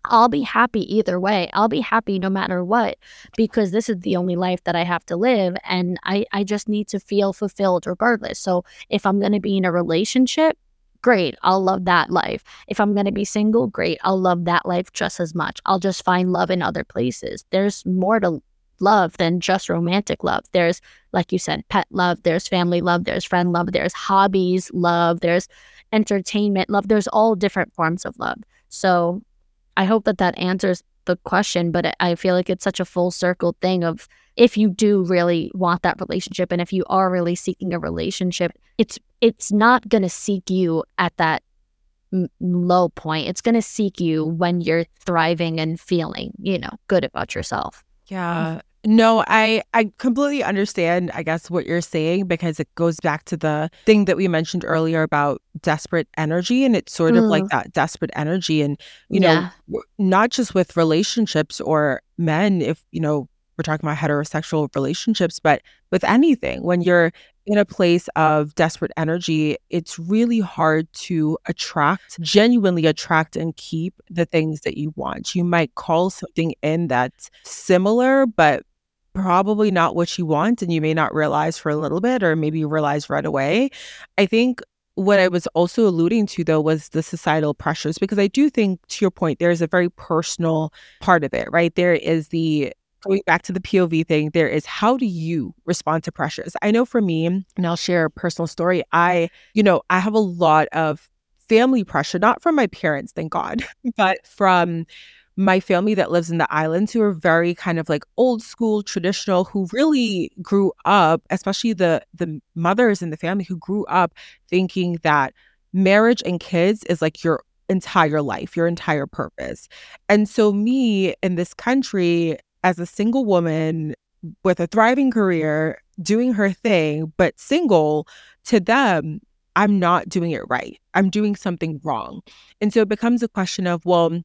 I'll be happy either way. I'll be happy no matter what, because this is the only life that I have to live. And I just need to feel fulfilled regardless. So if I'm going to be in a relationship, great, I'll love that life. If I'm going to be single, great, I'll love that life just as much. I'll just find love in other places. There's more to love than just romantic love. There's, like you said, pet love, there's family love, there's friend love, there's hobbies love, there's entertainment love. There's all different forms of love. So I hope that answers the question, but I feel like it's such a full circle thing of, if you do really want that relationship, and if you are really seeking a relationship, it's not going to seek you at that low point. It's going to seek you when you're thriving and feeling, good about yourself. Yeah. No, I completely understand, I guess, what you're saying, because it goes back to the thing that we mentioned earlier about desperate energy. And it's sort of like that desperate energy. And, not just with relationships or men, if, we're talking about heterosexual relationships, but with anything, when you're in a place of desperate energy, it's really hard to genuinely attract and keep the things that you want. You might call something in that's similar, but probably not what you want, and you may not realize for a little bit, or maybe you realize right away. I think what I was also alluding to, though, was the societal pressures, because I do think, to your point, there's a very personal part of it, right? There is going back to the POV thing, there is, how do you respond to pressures? I know for me, and I'll share a personal story, I have a lot of family pressure, not from my parents, thank God, but from my family that lives in the islands, who are very kind of like old school, traditional, who really grew up, especially the mothers in the family, who grew up thinking that marriage and kids is like your entire life, your entire purpose. And so me in this country, as a single woman with a thriving career, doing her thing, but single, to them, I'm not doing it right. I'm doing something wrong. And so it becomes a question of, well,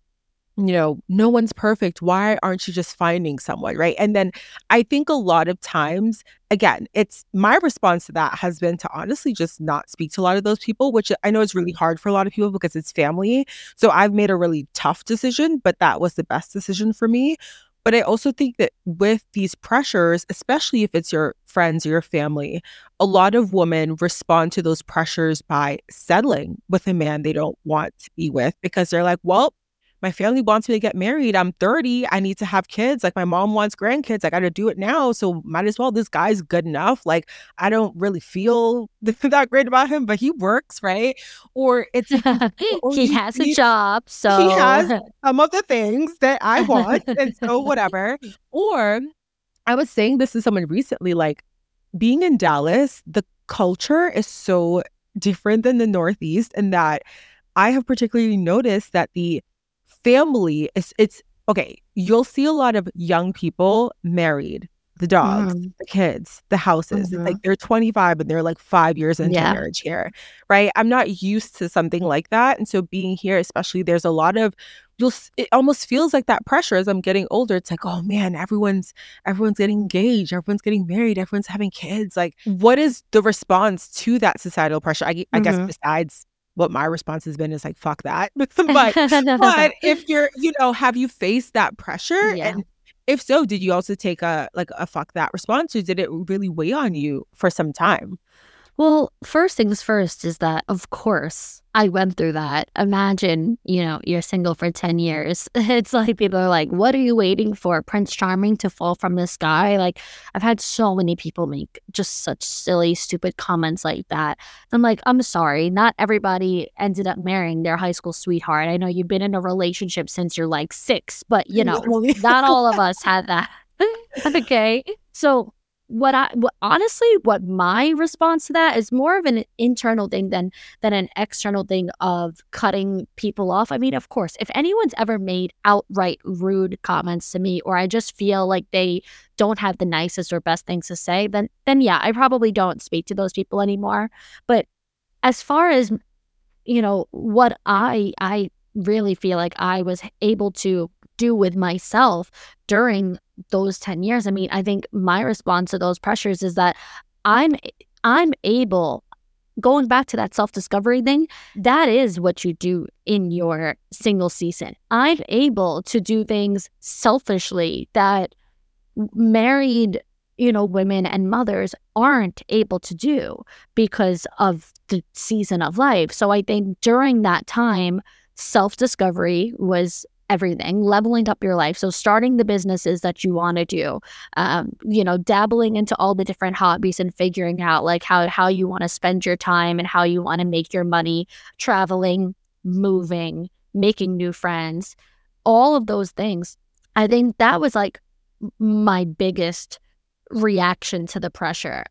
no one's perfect. Why aren't you just finding someone, right? And then I think a lot of times, again, it's my response to that has been to honestly just not speak to a lot of those people, which I know is really hard for a lot of people because it's family. So I've made a really tough decision, but that was the best decision for me. But I also think that with these pressures, especially if it's your friends or your family, a lot of women respond to those pressures by settling with a man they don't want to be with, because they're like, well, my family wants me to get married. I'm 30. I need to have kids. Like, my mom wants grandkids. I got to do it now. So might as well. This guy's good enough. Like, I don't really feel that great about him, but he works, right? Or it's he has a job. So he has some of the things that I want. And so whatever. Or I was saying this to someone recently, like, being in Dallas, the culture is so different than the Northeast, and that I have particularly noticed that the family it's okay. You'll see a lot of young people married, the dogs, the kids, the houses. It's like they're 25 and they're like 5 years into marriage here, right? I'm not used to something like that. And so being here, especially, there's a lot of, it almost feels like that pressure as I'm getting older. It's like, oh man, everyone's getting engaged, everyone's getting married, everyone's having kids. Like, what is the response to that societal pressure? I guess besides what my response has been is like, fuck that. but if you're, have you faced that pressure? Yeah. And if so, did you also take a fuck that response, or did it really weigh on you for some time? Well, first things first is that, of course, I went through that. Imagine, you're single for 10 years. It's like people are like, what are you waiting for? Prince Charming to fall from the sky? Like, I've had so many people make just such silly, stupid comments like that. I'm like, I'm sorry. Not everybody ended up marrying their high school sweetheart. I know you've been in a relationship since you're like 6, but, not all of us had that. Okay. So honestly, what my response to that is more of an internal thing than an external thing of cutting people off. I mean, of course, if anyone's ever made outright rude comments to me, or I just feel like they don't have the nicest or best things to say, then yeah, I probably don't speak to those people anymore. But as far as, what I really feel like I was able to do with myself during those 10 years. I mean, I think my response to those pressures is that I'm able going back to that self-discovery thing, that is what you do in your single season. I'm able to do things selfishly that married, women and mothers aren't able to do because of the season of life. So I think during that time, self-discovery was everything, leveling up your life. So starting the businesses that you want to do, dabbling into all the different hobbies and figuring out like how you want to spend your time and how you want to make your money, traveling, moving, making new friends, all of those things. I think that was like my biggest reaction to the pressure.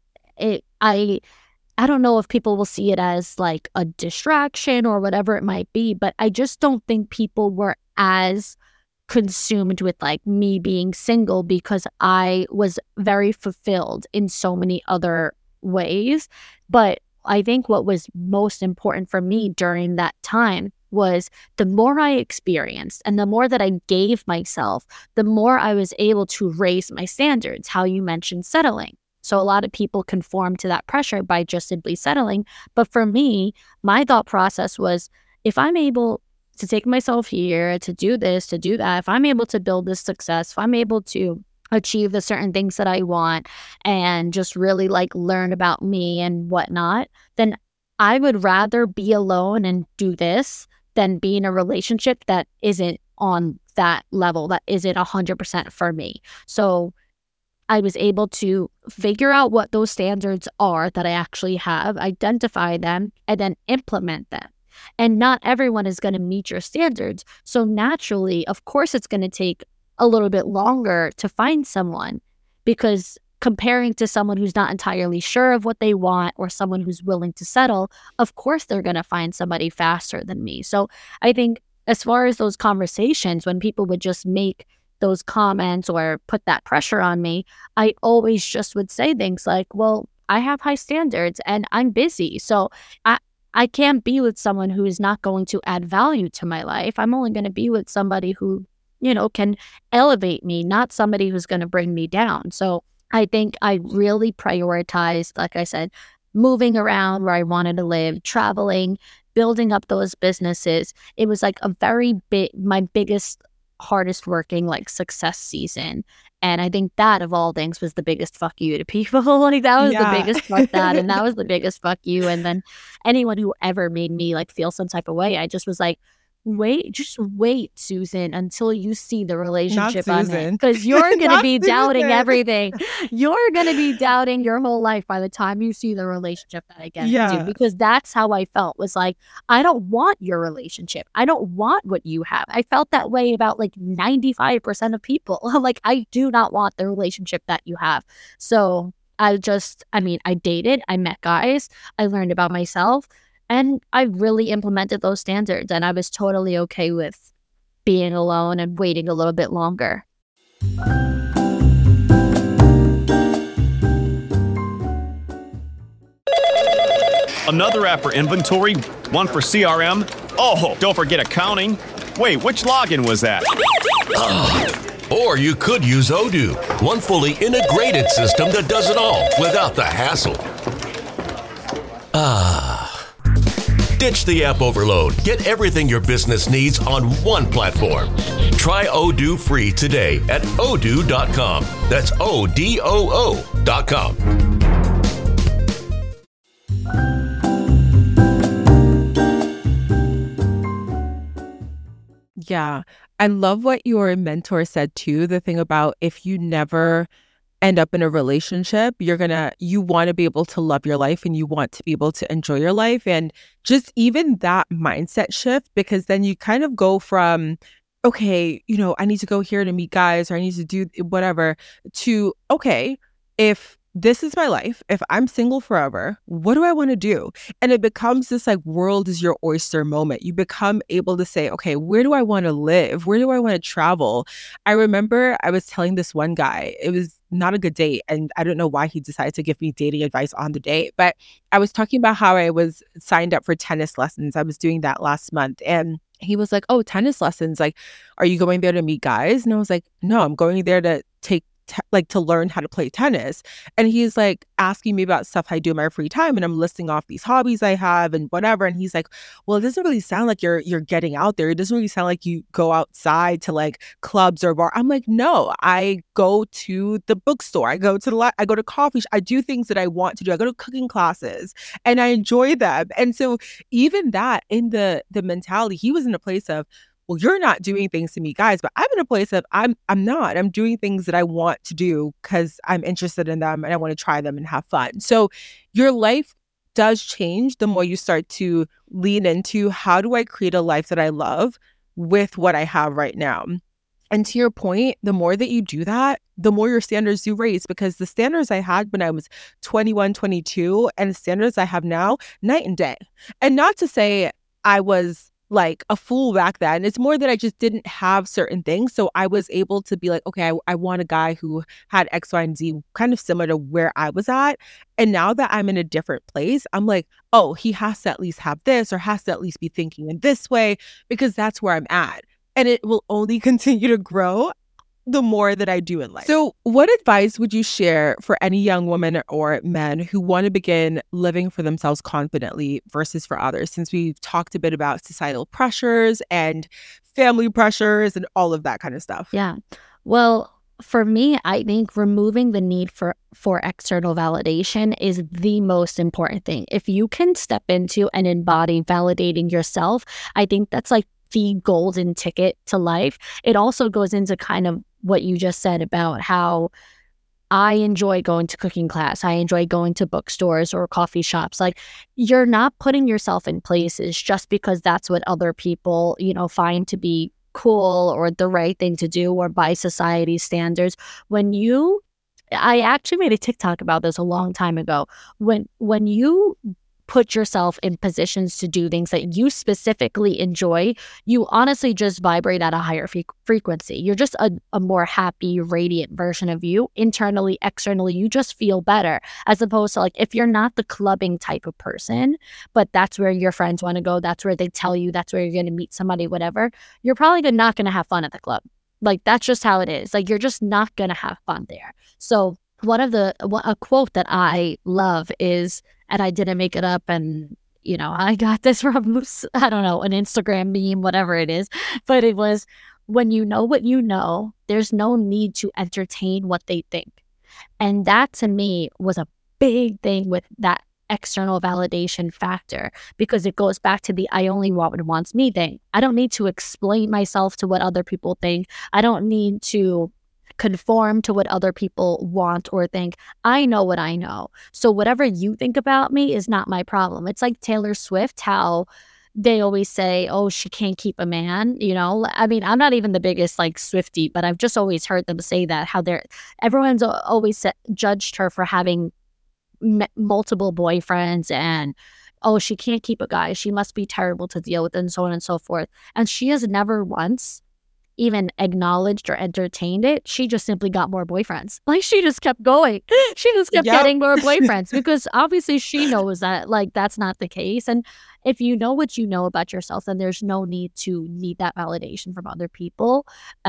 I don't know if people will see it as like a distraction or whatever it might be, but I just don't think people were as consumed with like me being single because I was very fulfilled in so many other ways. But I think what was most important for me during that time was the more I experienced and the more that I gave myself, the more I was able to raise my standards, how you mentioned settling. So a lot of people conform to that pressure by just simply settling. But for me, my thought process was, if I'm able to take myself here, to do this, to do that, if I'm able to build this success, if I'm able to achieve the certain things that I want and just really like learn about me and whatnot, then I would rather be alone and do this than be in a relationship that isn't on that level, that isn't 100% for me. So I was able to figure out what those standards are that I actually have, identify them, and then implement them. And not everyone is going to meet your standards. So naturally, of course, it's going to take a little bit longer to find someone, because comparing to someone who's not entirely sure of what they want or someone who's willing to settle, of course, they're going to find somebody faster than me. So I think as far as those conversations, when people would just make those comments or put that pressure on me, I always just would say things like, well, I have high standards and I'm busy. So I can't be with someone who is not going to add value to my life. I'm only going to be with somebody who, can elevate me, not somebody who's going to bring me down. So I think I really prioritized, like I said, moving around where I wanted to live, traveling, building up those businesses. It was like my biggest, hardest working like success season. And I think that of all things was the biggest fuck you to people. Like that was the biggest fuck that, and that was the biggest fuck you. And then anyone who ever made me like feel some type of way, I just was like, just wait, Susan, until you see the relationship I'm in. Because you're going to be doubting everything. You're going to be doubting your whole life by the time you see the relationship that I get into. Because that's how I felt, was like, I don't want your relationship. I don't want what you have. I felt that way about like 95% of people. Like, I do not want the relationship that you have. So I dated, I met guys, I learned about myself. And I really implemented those standards, and I was totally okay with being alone and waiting a little bit longer. Another app for inventory, one for CRM. Oh, don't forget accounting. Wait, which login was that? Or you could use Odoo, one fully integrated system that does it all without the hassle. Ditch the app overload. Get everything your business needs on one platform. Try Odoo free today at odoo.com. That's ODOO.com. Yeah. I love what your mentor said too. The thing about if you never end up in a relationship, you want to be able to love your life and you want to be able to enjoy your life. And just even that mindset shift, because then you kind of go from, okay, I need to go here to meet guys, or I need to do whatever, to, okay, if this is my life, if I'm single forever, what do I want to do? And it becomes this like world is your oyster moment. You become able to say, okay, where do I want to live? Where do I want to travel? I remember I was telling this one guy, it was not a good date, and I don't know why he decided to give me dating advice on the date, but I was talking about how I was signed up for tennis lessons. I was doing that last month, and he was like, oh, tennis lessons, like, are you going there to meet guys? And I was like, no, I'm going there to take like to learn how to play tennis. And he's like asking me about stuff I do in my free time. And I'm listing off these hobbies I have and whatever. And he's like, well, it doesn't really sound like you're getting out there. It doesn't really sound like you go outside to like clubs or bar. I'm like, no, I go to the bookstore. I go to coffee. I do things that I want to do. I go to cooking classes and I enjoy them. And so even that in the mentality, he was in a place of, well, you're not doing things to me, guys, but I'm in a place of I'm not. I'm doing things that I want to do because I'm interested in them and I want to try them and have fun. So your life does change the more you start to lean into how do I create a life that I love with what I have right now. And to your point, the more that you do that, the more your standards do raise, because the standards I had when I was 21, 22 and the standards I have now, night and day. And not to say I was like a fool back then. It's more that I just didn't have certain things. So I was able to be like, okay, I want a guy who had X, Y, and Z kind of similar to where I was at. And now that I'm in a different place, I'm like, oh, he has to at least have this or has to at least be thinking in this way because that's where I'm at. And it will only continue to grow the more that I do in life. So what advice would you share for any young women or men who want to begin living for themselves confidently versus for others? Since we've talked a bit about societal pressures and family pressures and all of that kind of stuff. Yeah. Well, for me, I think removing the need for external validation is the most important thing. If you can step into and embody validating yourself, I think that's like the golden ticket to life. It also goes into kind of what you just said about how I enjoy going to cooking class. I enjoy going to bookstores or coffee shops. Like, you're not putting yourself in places just because that's what other people, find to be cool or the right thing to do or by society's standards. I actually made a TikTok about this a long time ago. When you put yourself in positions to do things that you specifically enjoy, you honestly just vibrate at a higher frequency. You're just a more happy, radiant version of you. Internally, externally, you just feel better. As opposed to like, if you're not the clubbing type of person, but that's where your friends want to go, that's where they tell you, that's where you're going to meet somebody, whatever, you're probably not going to have fun at the club. Like, that's just how it is. Like, you're just not going to have fun there. So a quote that I love is, and I didn't make it up, and I got this from, I don't know, an Instagram meme, whatever it is, but it was, when you know what you know, there's no need to entertain what they think. And that to me was a big thing with that external validation factor, because it goes back to the I only want what wants me thing. I don't need to explain myself to what other people think. I don't need to conform to what other people want or think. I know what I know. So whatever you think about me is not my problem. It's like Taylor Swift, how they always say, oh, she can't keep a man. I mean, I'm not even the biggest like Swiftie, but I've just always heard them say that, how everyone's always judged her for having multiple boyfriends and, oh, she can't keep a guy. She must be terrible to deal with, and so on and so forth. And she has never once even acknowledged or entertained it. She just simply got more boyfriends. Like, she just kept going. She just kept getting more boyfriends, because obviously she knows that like that's not the case. And if you know what you know about yourself, then there's no need to need that validation from other people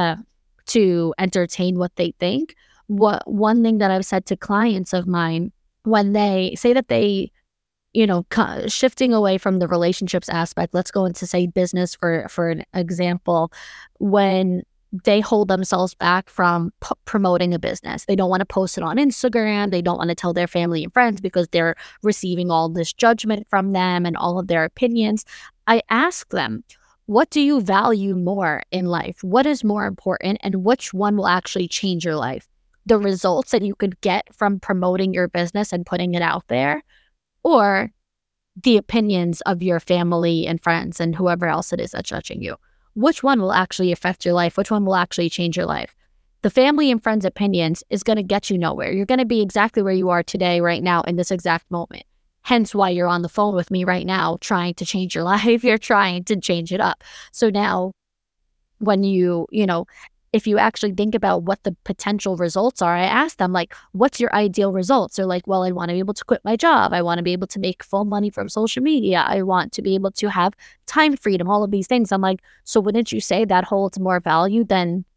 to entertain what they think. One thing that I've said to clients of mine, when they say that they shifting away from the relationships aspect, let's go into, say, business for an example. When they hold themselves back from promoting a business, they don't want to post it on Instagram. They don't want to tell their family and friends because they're receiving all this judgment from them and all of their opinions. I ask them, what do you value more in life? What is more important, and which one will actually change your life? The results that you could get from promoting your business and putting it out there, or the opinions of your family and friends and whoever else it is that's judging you? Which one will actually affect your life? Which one will actually change your life? The family and friends' opinions is going to get you nowhere. You're going to be exactly where you are today, right now, in this exact moment. Hence why you're on the phone with me right now, trying to change your life. You're trying to change it up. So now, when if you actually think about what the potential results are, I ask them, like, what's your ideal results? They're like, well, I want to be able to quit my job. I want to be able to make full money from social media. I want to be able to have time freedom, all of these things. I'm like, so wouldn't you say that holds more value than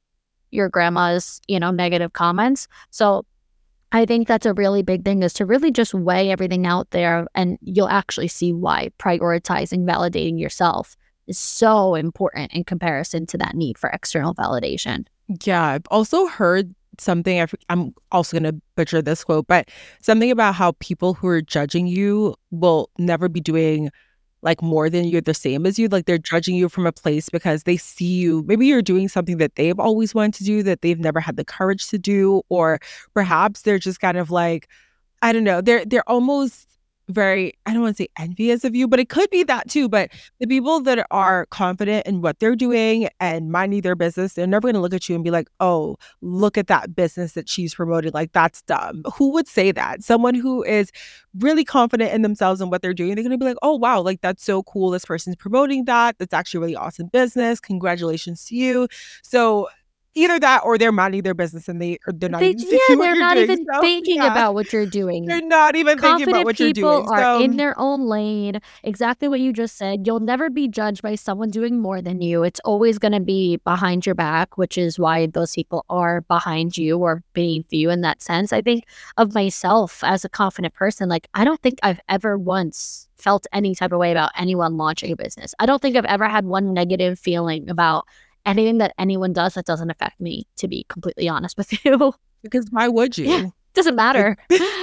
your grandma's, negative comments. So I think that's a really big thing, is to really just weigh everything out there, and you'll actually see why prioritizing validating yourself is so important in comparison to that need for external validation. Yeah, I've also heard something, I'm also going to butcher this quote, but something about how people who are judging you will never be doing like more than you're the same as you. Like they're judging you from a place because they see you, maybe you're doing something that they've always wanted to do that they've never had the courage to do, or perhaps they're just kind of like, I don't know, they're almost very, I don't want to say envious of you, but it could be that too. But the people that are confident in what they're doing and minding their business, they're never going to look at you and be like, oh, look at that business that she's promoting. Like, that's dumb. Who would say that? Someone who is really confident in themselves and what they're doing, they're going to be like, oh, wow, like that's so cool. This person's promoting that. That's actually really awesome business. Congratulations to you. So either that, or they're minding their business and they're not even thinking they're not doing. even thinking about what you're doing. They're not even thinking about what you're doing. Confident people are in their own lane. Exactly what you just said. You'll never be judged by someone doing more than you. It's always going to be behind your back, which is why those people are behind you or beneath you in that sense. I think of myself as a confident person. Like, I don't think I've ever once felt any type of way about anyone launching a business. I don't think I've ever had one negative feeling about anything that anyone does that doesn't affect me, to be completely honest with you. Because why would you? Yeah, doesn't matter.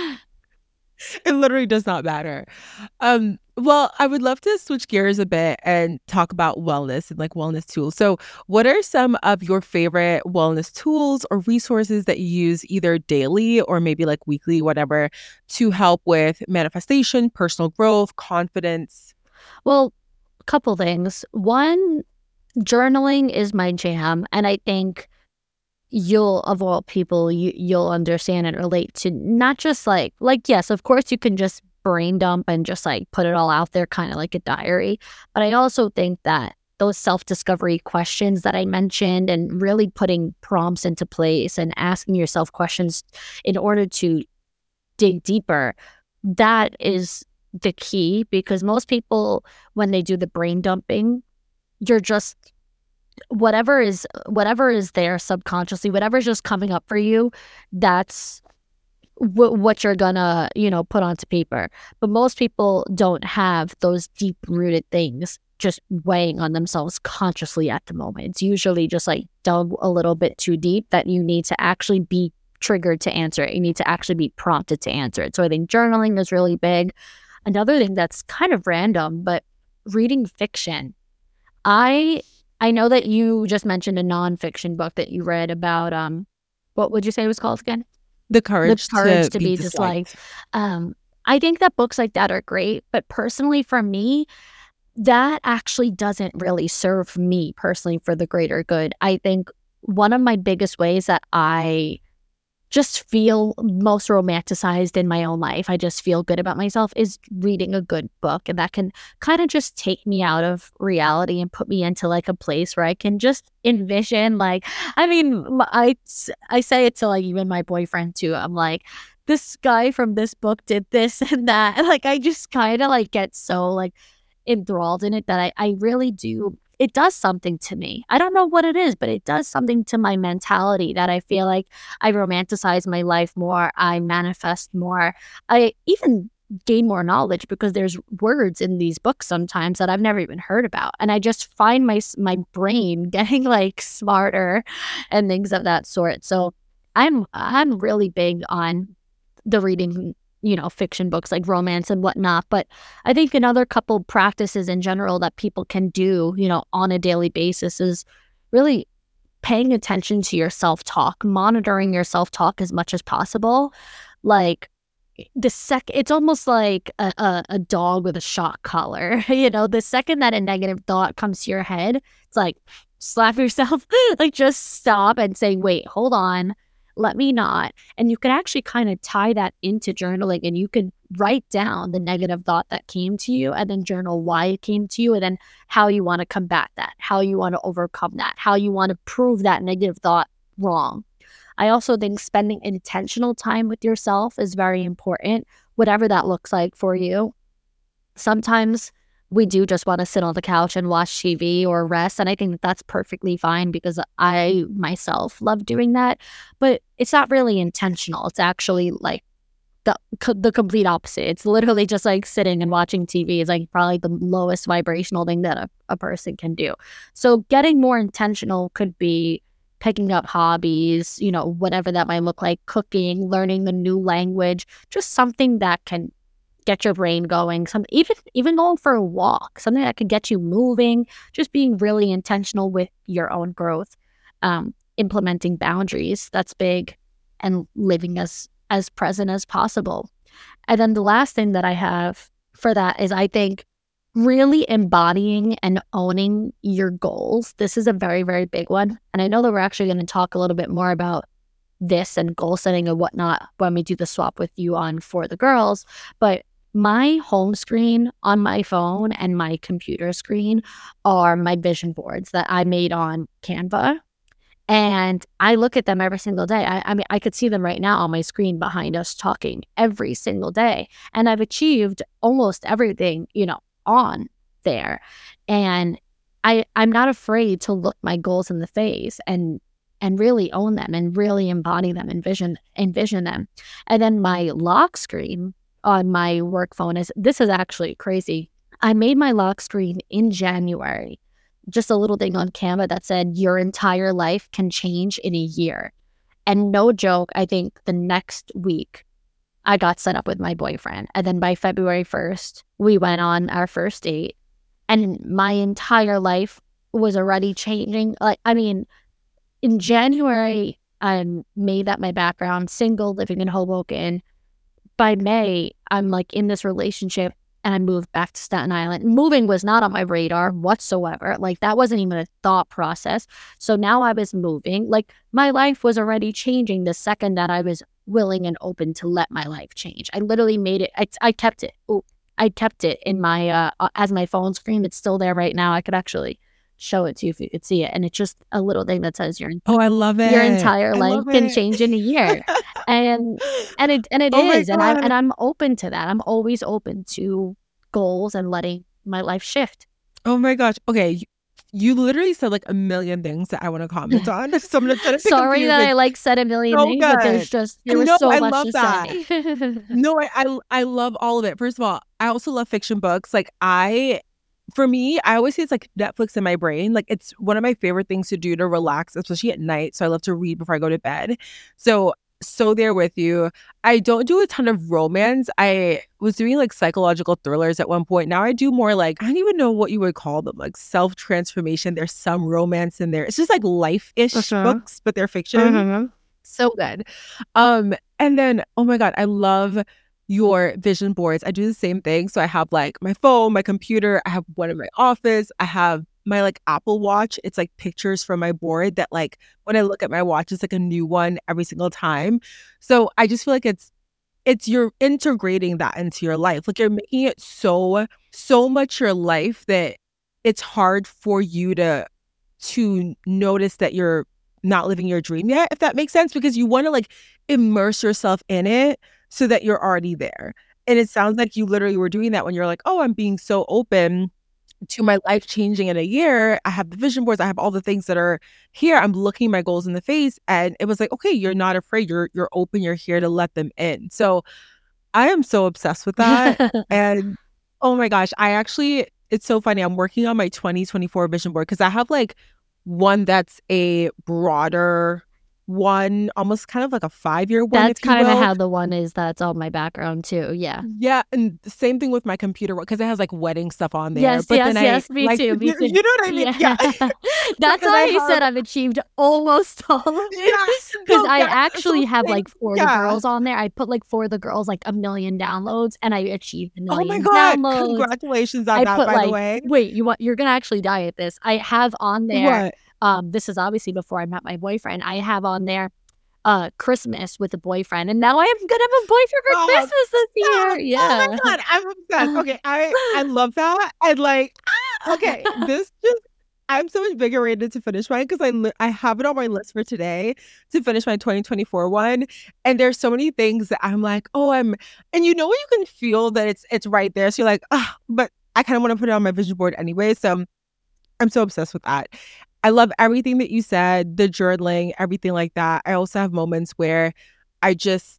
It literally does not matter. Well, I would love to switch gears a bit and talk about wellness and like wellness tools. So what are some of your favorite wellness tools or resources that you use either daily or maybe like weekly, whatever, to help with manifestation, personal growth, confidence? Well, a couple things. One, journaling is my jam, and I think of all people, you'll understand and relate to not just like yes, of course you can just brain dump and just like put it all out there, kind of like a diary. But I also think that those self-discovery questions that I mentioned, and really putting prompts into place and asking yourself questions in order to dig deeper, that is the key. Because most people, when they do the brain dumping, you're just whatever is there subconsciously, whatever's just coming up for you, that's what you're gonna put onto paper. But most people don't have those deep rooted things just weighing on themselves consciously at the moment. It's usually just like dug a little bit too deep that you need to actually be triggered to answer it. You need to actually be prompted to answer it. So I think journaling is really big. Another thing that's kind of random, but reading fiction. I know that you just mentioned a nonfiction book that you read about, what would you say it was called again? The Courage to be Disliked. I think that books like that are great, but personally for me, that actually doesn't really serve me personally for the greater good. I think one of my biggest ways that I just feel most romanticized in my own life, I just feel good about myself, is reading a good book. And that can kind of just take me out of reality and put me into like a place where I can just envision, like, I mean, I say it to like even my boyfriend too. I'm like, this guy from this book did this and that. And like, I just kind of like get so like enthralled in it that I really do. It does something to me. I don't know what it is, but it does something to my mentality that I feel like I romanticize my life more. I manifest more. I even gain more knowledge because there's words in these books sometimes that I've never even heard about. And I just find my brain getting like smarter and things of that sort. So I'm really big on the reading, fiction books like romance and whatnot. But I think another couple practices in general that people can do, on a daily basis is really paying attention to your self-talk, monitoring your self-talk as much as possible. Like it's almost like a dog with a shock collar. The second that a negative thought comes to your head, it's like slap yourself, like just stop and say, wait, hold on. Let me not. And you can actually kind of tie that into journaling, and you can write down the negative thought that came to you and then journal why it came to you and then how you want to combat that, how you want to overcome that, how you want to prove that negative thought wrong. I also think spending intentional time with yourself is very important, whatever that looks like for you. Sometimes we do just want to sit on the couch and watch TV or rest. And I think that that's perfectly fine because I myself love doing that. But it's not really intentional. It's actually like the complete opposite. It's literally just like sitting and watching TV is like probably the lowest vibrational thing that a person can do. So getting more intentional could be picking up hobbies, you know, whatever that might look like, cooking, learning the new language, just something that can get your brain going. Even going for a walk, something that could get you moving, just being really intentional with your own growth, implementing boundaries, that's big, and living as present as possible. And then the last thing that I have for that is, I think, really embodying and owning your goals. This is a very, very big one. And I know that we're actually going to talk a little bit more about this and goal setting and whatnot when we do the swap with you on For the Girls. But my home screen on my phone and my computer screen are my vision boards that I made on Canva. And I look at them every single day. I mean, I could see them right now on my screen behind us talking every single day. And I've achieved almost everything, you know, on there. And I'm not afraid to look my goals in the face and really own them and really embody them, envision them. And then my lock screen on my work phone this is actually crazy. I made my lock screen in January. Just a little thing on Canva that said your entire life can change in a year. And no joke, I think the next week I got set up with my boyfriend. And then by February 1st, we went on our first date. And my entire life was already changing. Like, I mean, in January, I made that my background, single, living in Hoboken. By May, I'm like in this relationship and I moved back to Staten Island. Moving was not on my radar whatsoever. Like, that wasn't even a thought process. So now I was moving. Like, my life was already changing the second that I was willing and open to let my life change. I literally made it. I kept it. I kept it in my as my phone screen. It's still there right now. I could actually show it to you if you could see it. And it's just a little thing that says I love it. Your entire life can change in a year. and it is. And I'm open to that. I'm always open to goals and letting my life shift. Oh my gosh. Okay. You literally said like a million things that I want to comment on. So I'm gonna try to pick Sorry that I like said a million things, but there was so much to say. No, I love all of it. First of all, I also love fiction books. Like, for me, I always say it's like Netflix in my brain. Like, it's one of my favorite things to do to relax, especially at night. So I love to read before I go to bed. So there with you. I don't do a ton of romance. I was doing like psychological thrillers at one point. Now I do more like, I don't even know what you would call them, like self-transformation. There's some romance in there. It's just like life-ish books, but they're fiction. So good. And then, oh my God, I love your vision boards. I do the same thing. So I have like my phone, my computer, I have one in my office, I have my like Apple Watch. It's like pictures from my board that like when I look at my watch, it's like a new one every single time. So I just feel like it's you're integrating that into your life. Like, you're making it so much your life that it's hard for you to notice that you're not living your dream yet, if that makes sense, because you want to like immerse yourself in it so that you're already there. And it sounds like you literally were doing that when you're like, oh, I'm being so open to my life changing in a year. I have the vision boards. I have all the things that are here. I'm looking my goals in the face. And it was like, okay, you're not afraid. You're open. You're here to let them in. So I am so obsessed with that. And oh my gosh, it's so funny. I'm working on my 2024 vision board because I have like one that's a broader one, almost kind of like a 5-year one. That's kind of how the one is that's on my background too. Yeah. Yeah. And the same thing with my computer because it has like wedding stuff on there. Yes, but yes, then me too. You know what I mean? Yeah. That's why I said I've achieved almost all of it. Because I actually have like For the Girls on there. I put like For the Girls like 1 million downloads and I achieved 1 million downloads. Congratulations on that, by the way. Wait, you're going to actually die at this. I have on there. What? This is obviously before I met my boyfriend. I have on there Christmas with a boyfriend, and now I'm gonna have a boyfriend for Christmas this year. Yeah. Oh my God, I'm obsessed. Okay, I love that. And like, okay, I'm so invigorated to finish mine because I have it on my list for today to finish my 2024 one. And there's so many things that I'm like, and you know when you can feel that it's right there. So you're like, but I kind of want to put it on my vision board anyway. So I'm so obsessed with that. I love everything that you said, the journaling, everything like that. I also have moments where I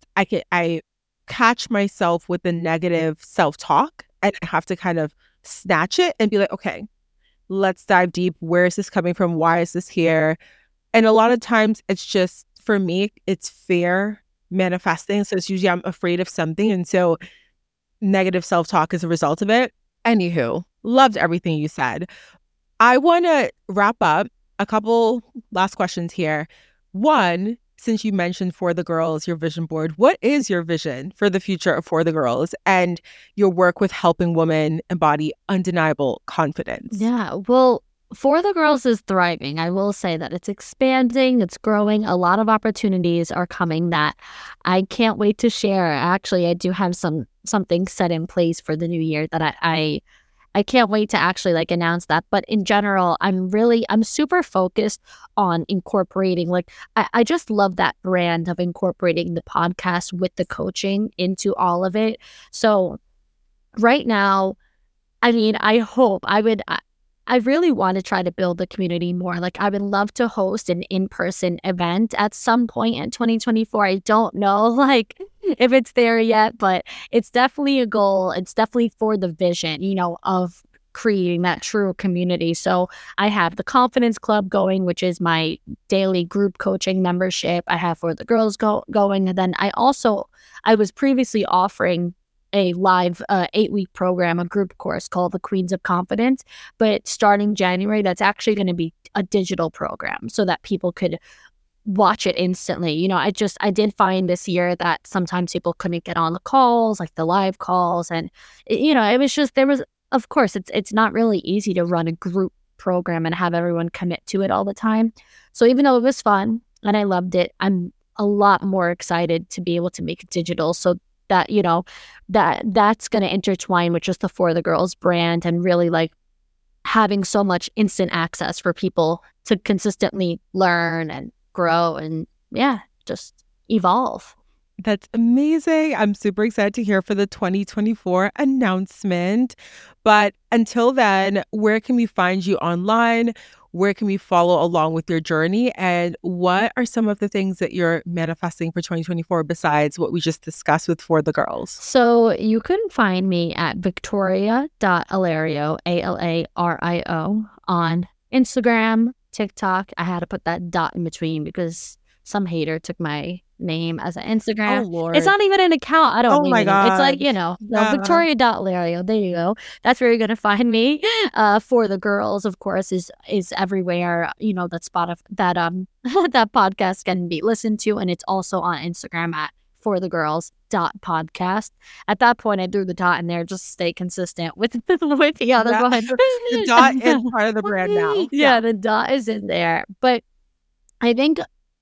catch myself with the negative self-talk and I have to kind of snatch it and be like, okay, let's dive deep. Where is this coming from? Why is this here? And a lot of times it's just, for me, it's fear manifesting. So it's usually I'm afraid of something. And so negative self-talk is a result of it. Anywho, loved everything you said. I want to wrap up a couple last questions here. One, since you mentioned For the Girls, your vision board, what is your vision for the future of For the Girls and your work with helping women embody undeniable confidence? Yeah, well, For the Girls is thriving. I will say that it's expanding, it's growing. A lot of opportunities are coming that I can't wait to share. Actually, I do have something set in place for the new year that I can't wait to actually like announce that. But in general, I'm super focused on incorporating, like, I just love that brand of incorporating the podcast with the coaching into all of it. So right now, I mean, I really want to try to build the community more. Like, I would love to host an in-person event at some point in 2024. I don't know, like, if it's there yet, but it's definitely a goal. It's definitely for the vision, of creating that true community. So I have the Confidence Club going, which is my daily group coaching membership. I have For the Girls going. And then I was previously offering a live 8-week program, a group course called the Queens of Confidence. But starting January, that's actually going to be a digital program so that people could watch it instantly. I did find this year that sometimes people couldn't get on the calls, like the live calls. And, it was just, of course, it's not really easy to run a group program and have everyone commit to it all the time. So even though it was fun and I loved it, I'm a lot more excited to be able to make it digital. So that, that's going to intertwine with just the For the Girls brand and really like having so much instant access for people to consistently learn and grow and just evolve. That's amazing. I'm super excited to hear for the 2024 announcement. But until then, where can we find you online? Where can we follow along with your journey? And what are some of the things that you're manifesting for 2024 besides what we just discussed with For the Girls? So you can find me at Victoria.Alario, Alario, on Instagram, TikTok. I had to put that dot in between because some hater took my name as an Instagram. Oh, Lord. It's not even an account. I don't know. My God. It's like, Victoria.Alario. There you go. That's where you're going to find me. For the Girls, of course, is everywhere, that spot of that that podcast can be listened to. And it's also on Instagram at forthegirls.podcast. At that point, I threw the dot in there just to stay consistent with the other one. The dot is part of the brand now. Yeah, the dot is in there. But I think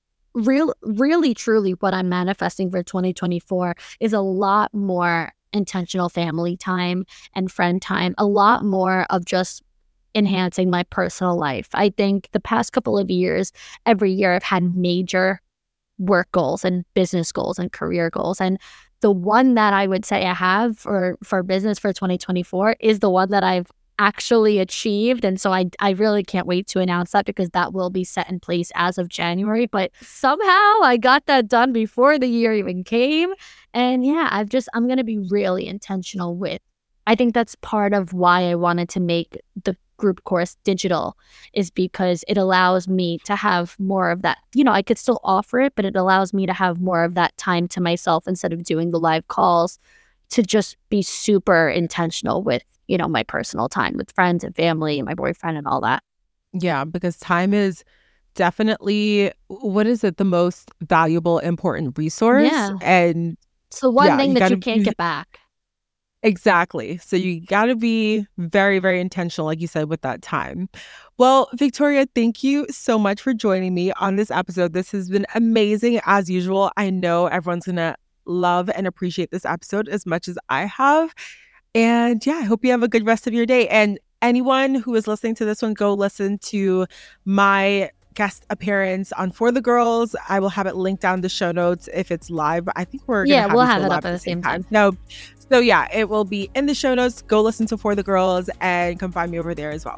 really, truly what I'm manifesting for 2024 is a lot more intentional family time and friend time, a lot more of just enhancing my personal life. I think the past couple of years, every year I've had major work goals and business goals and career goals. And the one that I would say I have for business for 2024 is the one that I've actually achieved. And so I really can't wait to announce that because that will be set in place as of January. But somehow I got that done before the year even came. And I'm going to be really intentional with, I think that's part of why I wanted to make the group course digital, is because it allows me to have more of that, I could still offer it, but it allows me to have more of that time to myself instead of doing the live calls, to just be super intentional with, my personal time with friends and family and my boyfriend and all that. Yeah, because time is definitely, the most valuable, important resource. Yeah. And it's the one thing that you can't get back. Exactly. So you got to be very, very intentional, like you said, with that time. Well, Victoria, thank you so much for joining me on this episode. This has been amazing as usual. I know everyone's going to love and appreciate this episode as much as I have. And I hope you have a good rest of your day. And anyone who is listening to this one, go listen to my guest appearance on For the Girls. I will have it linked down the show notes if it's live. I think we're gonna we'll have it up at the same time. No, So yeah, it will be in the show notes. Go listen to For the Girls and come find me over there as well.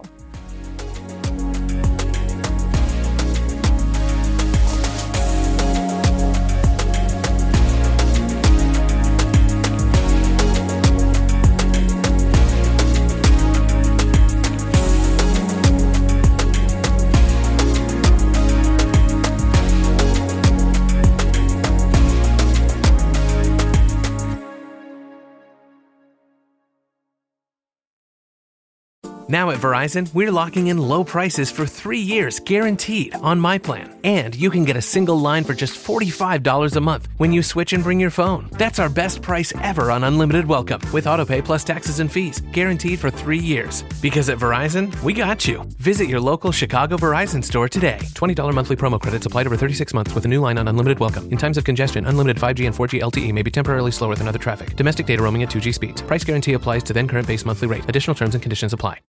Now at Verizon, we're locking in low prices for 3 years guaranteed on my plan. And you can get a single line for just $45 a month when you switch and bring your phone. That's our best price ever on unlimited welcome with autopay plus taxes and fees, guaranteed for 3 years. Because at Verizon, we got you. Visit your local Chicago Verizon store today. $20 monthly promo credits applied over 36 months with a new line on unlimited welcome. In times of congestion, unlimited 5G and 4G LTE may be temporarily slower than other traffic. Domestic data roaming at 2G speeds. Price guarantee applies to then current base monthly rate. Additional terms and conditions apply.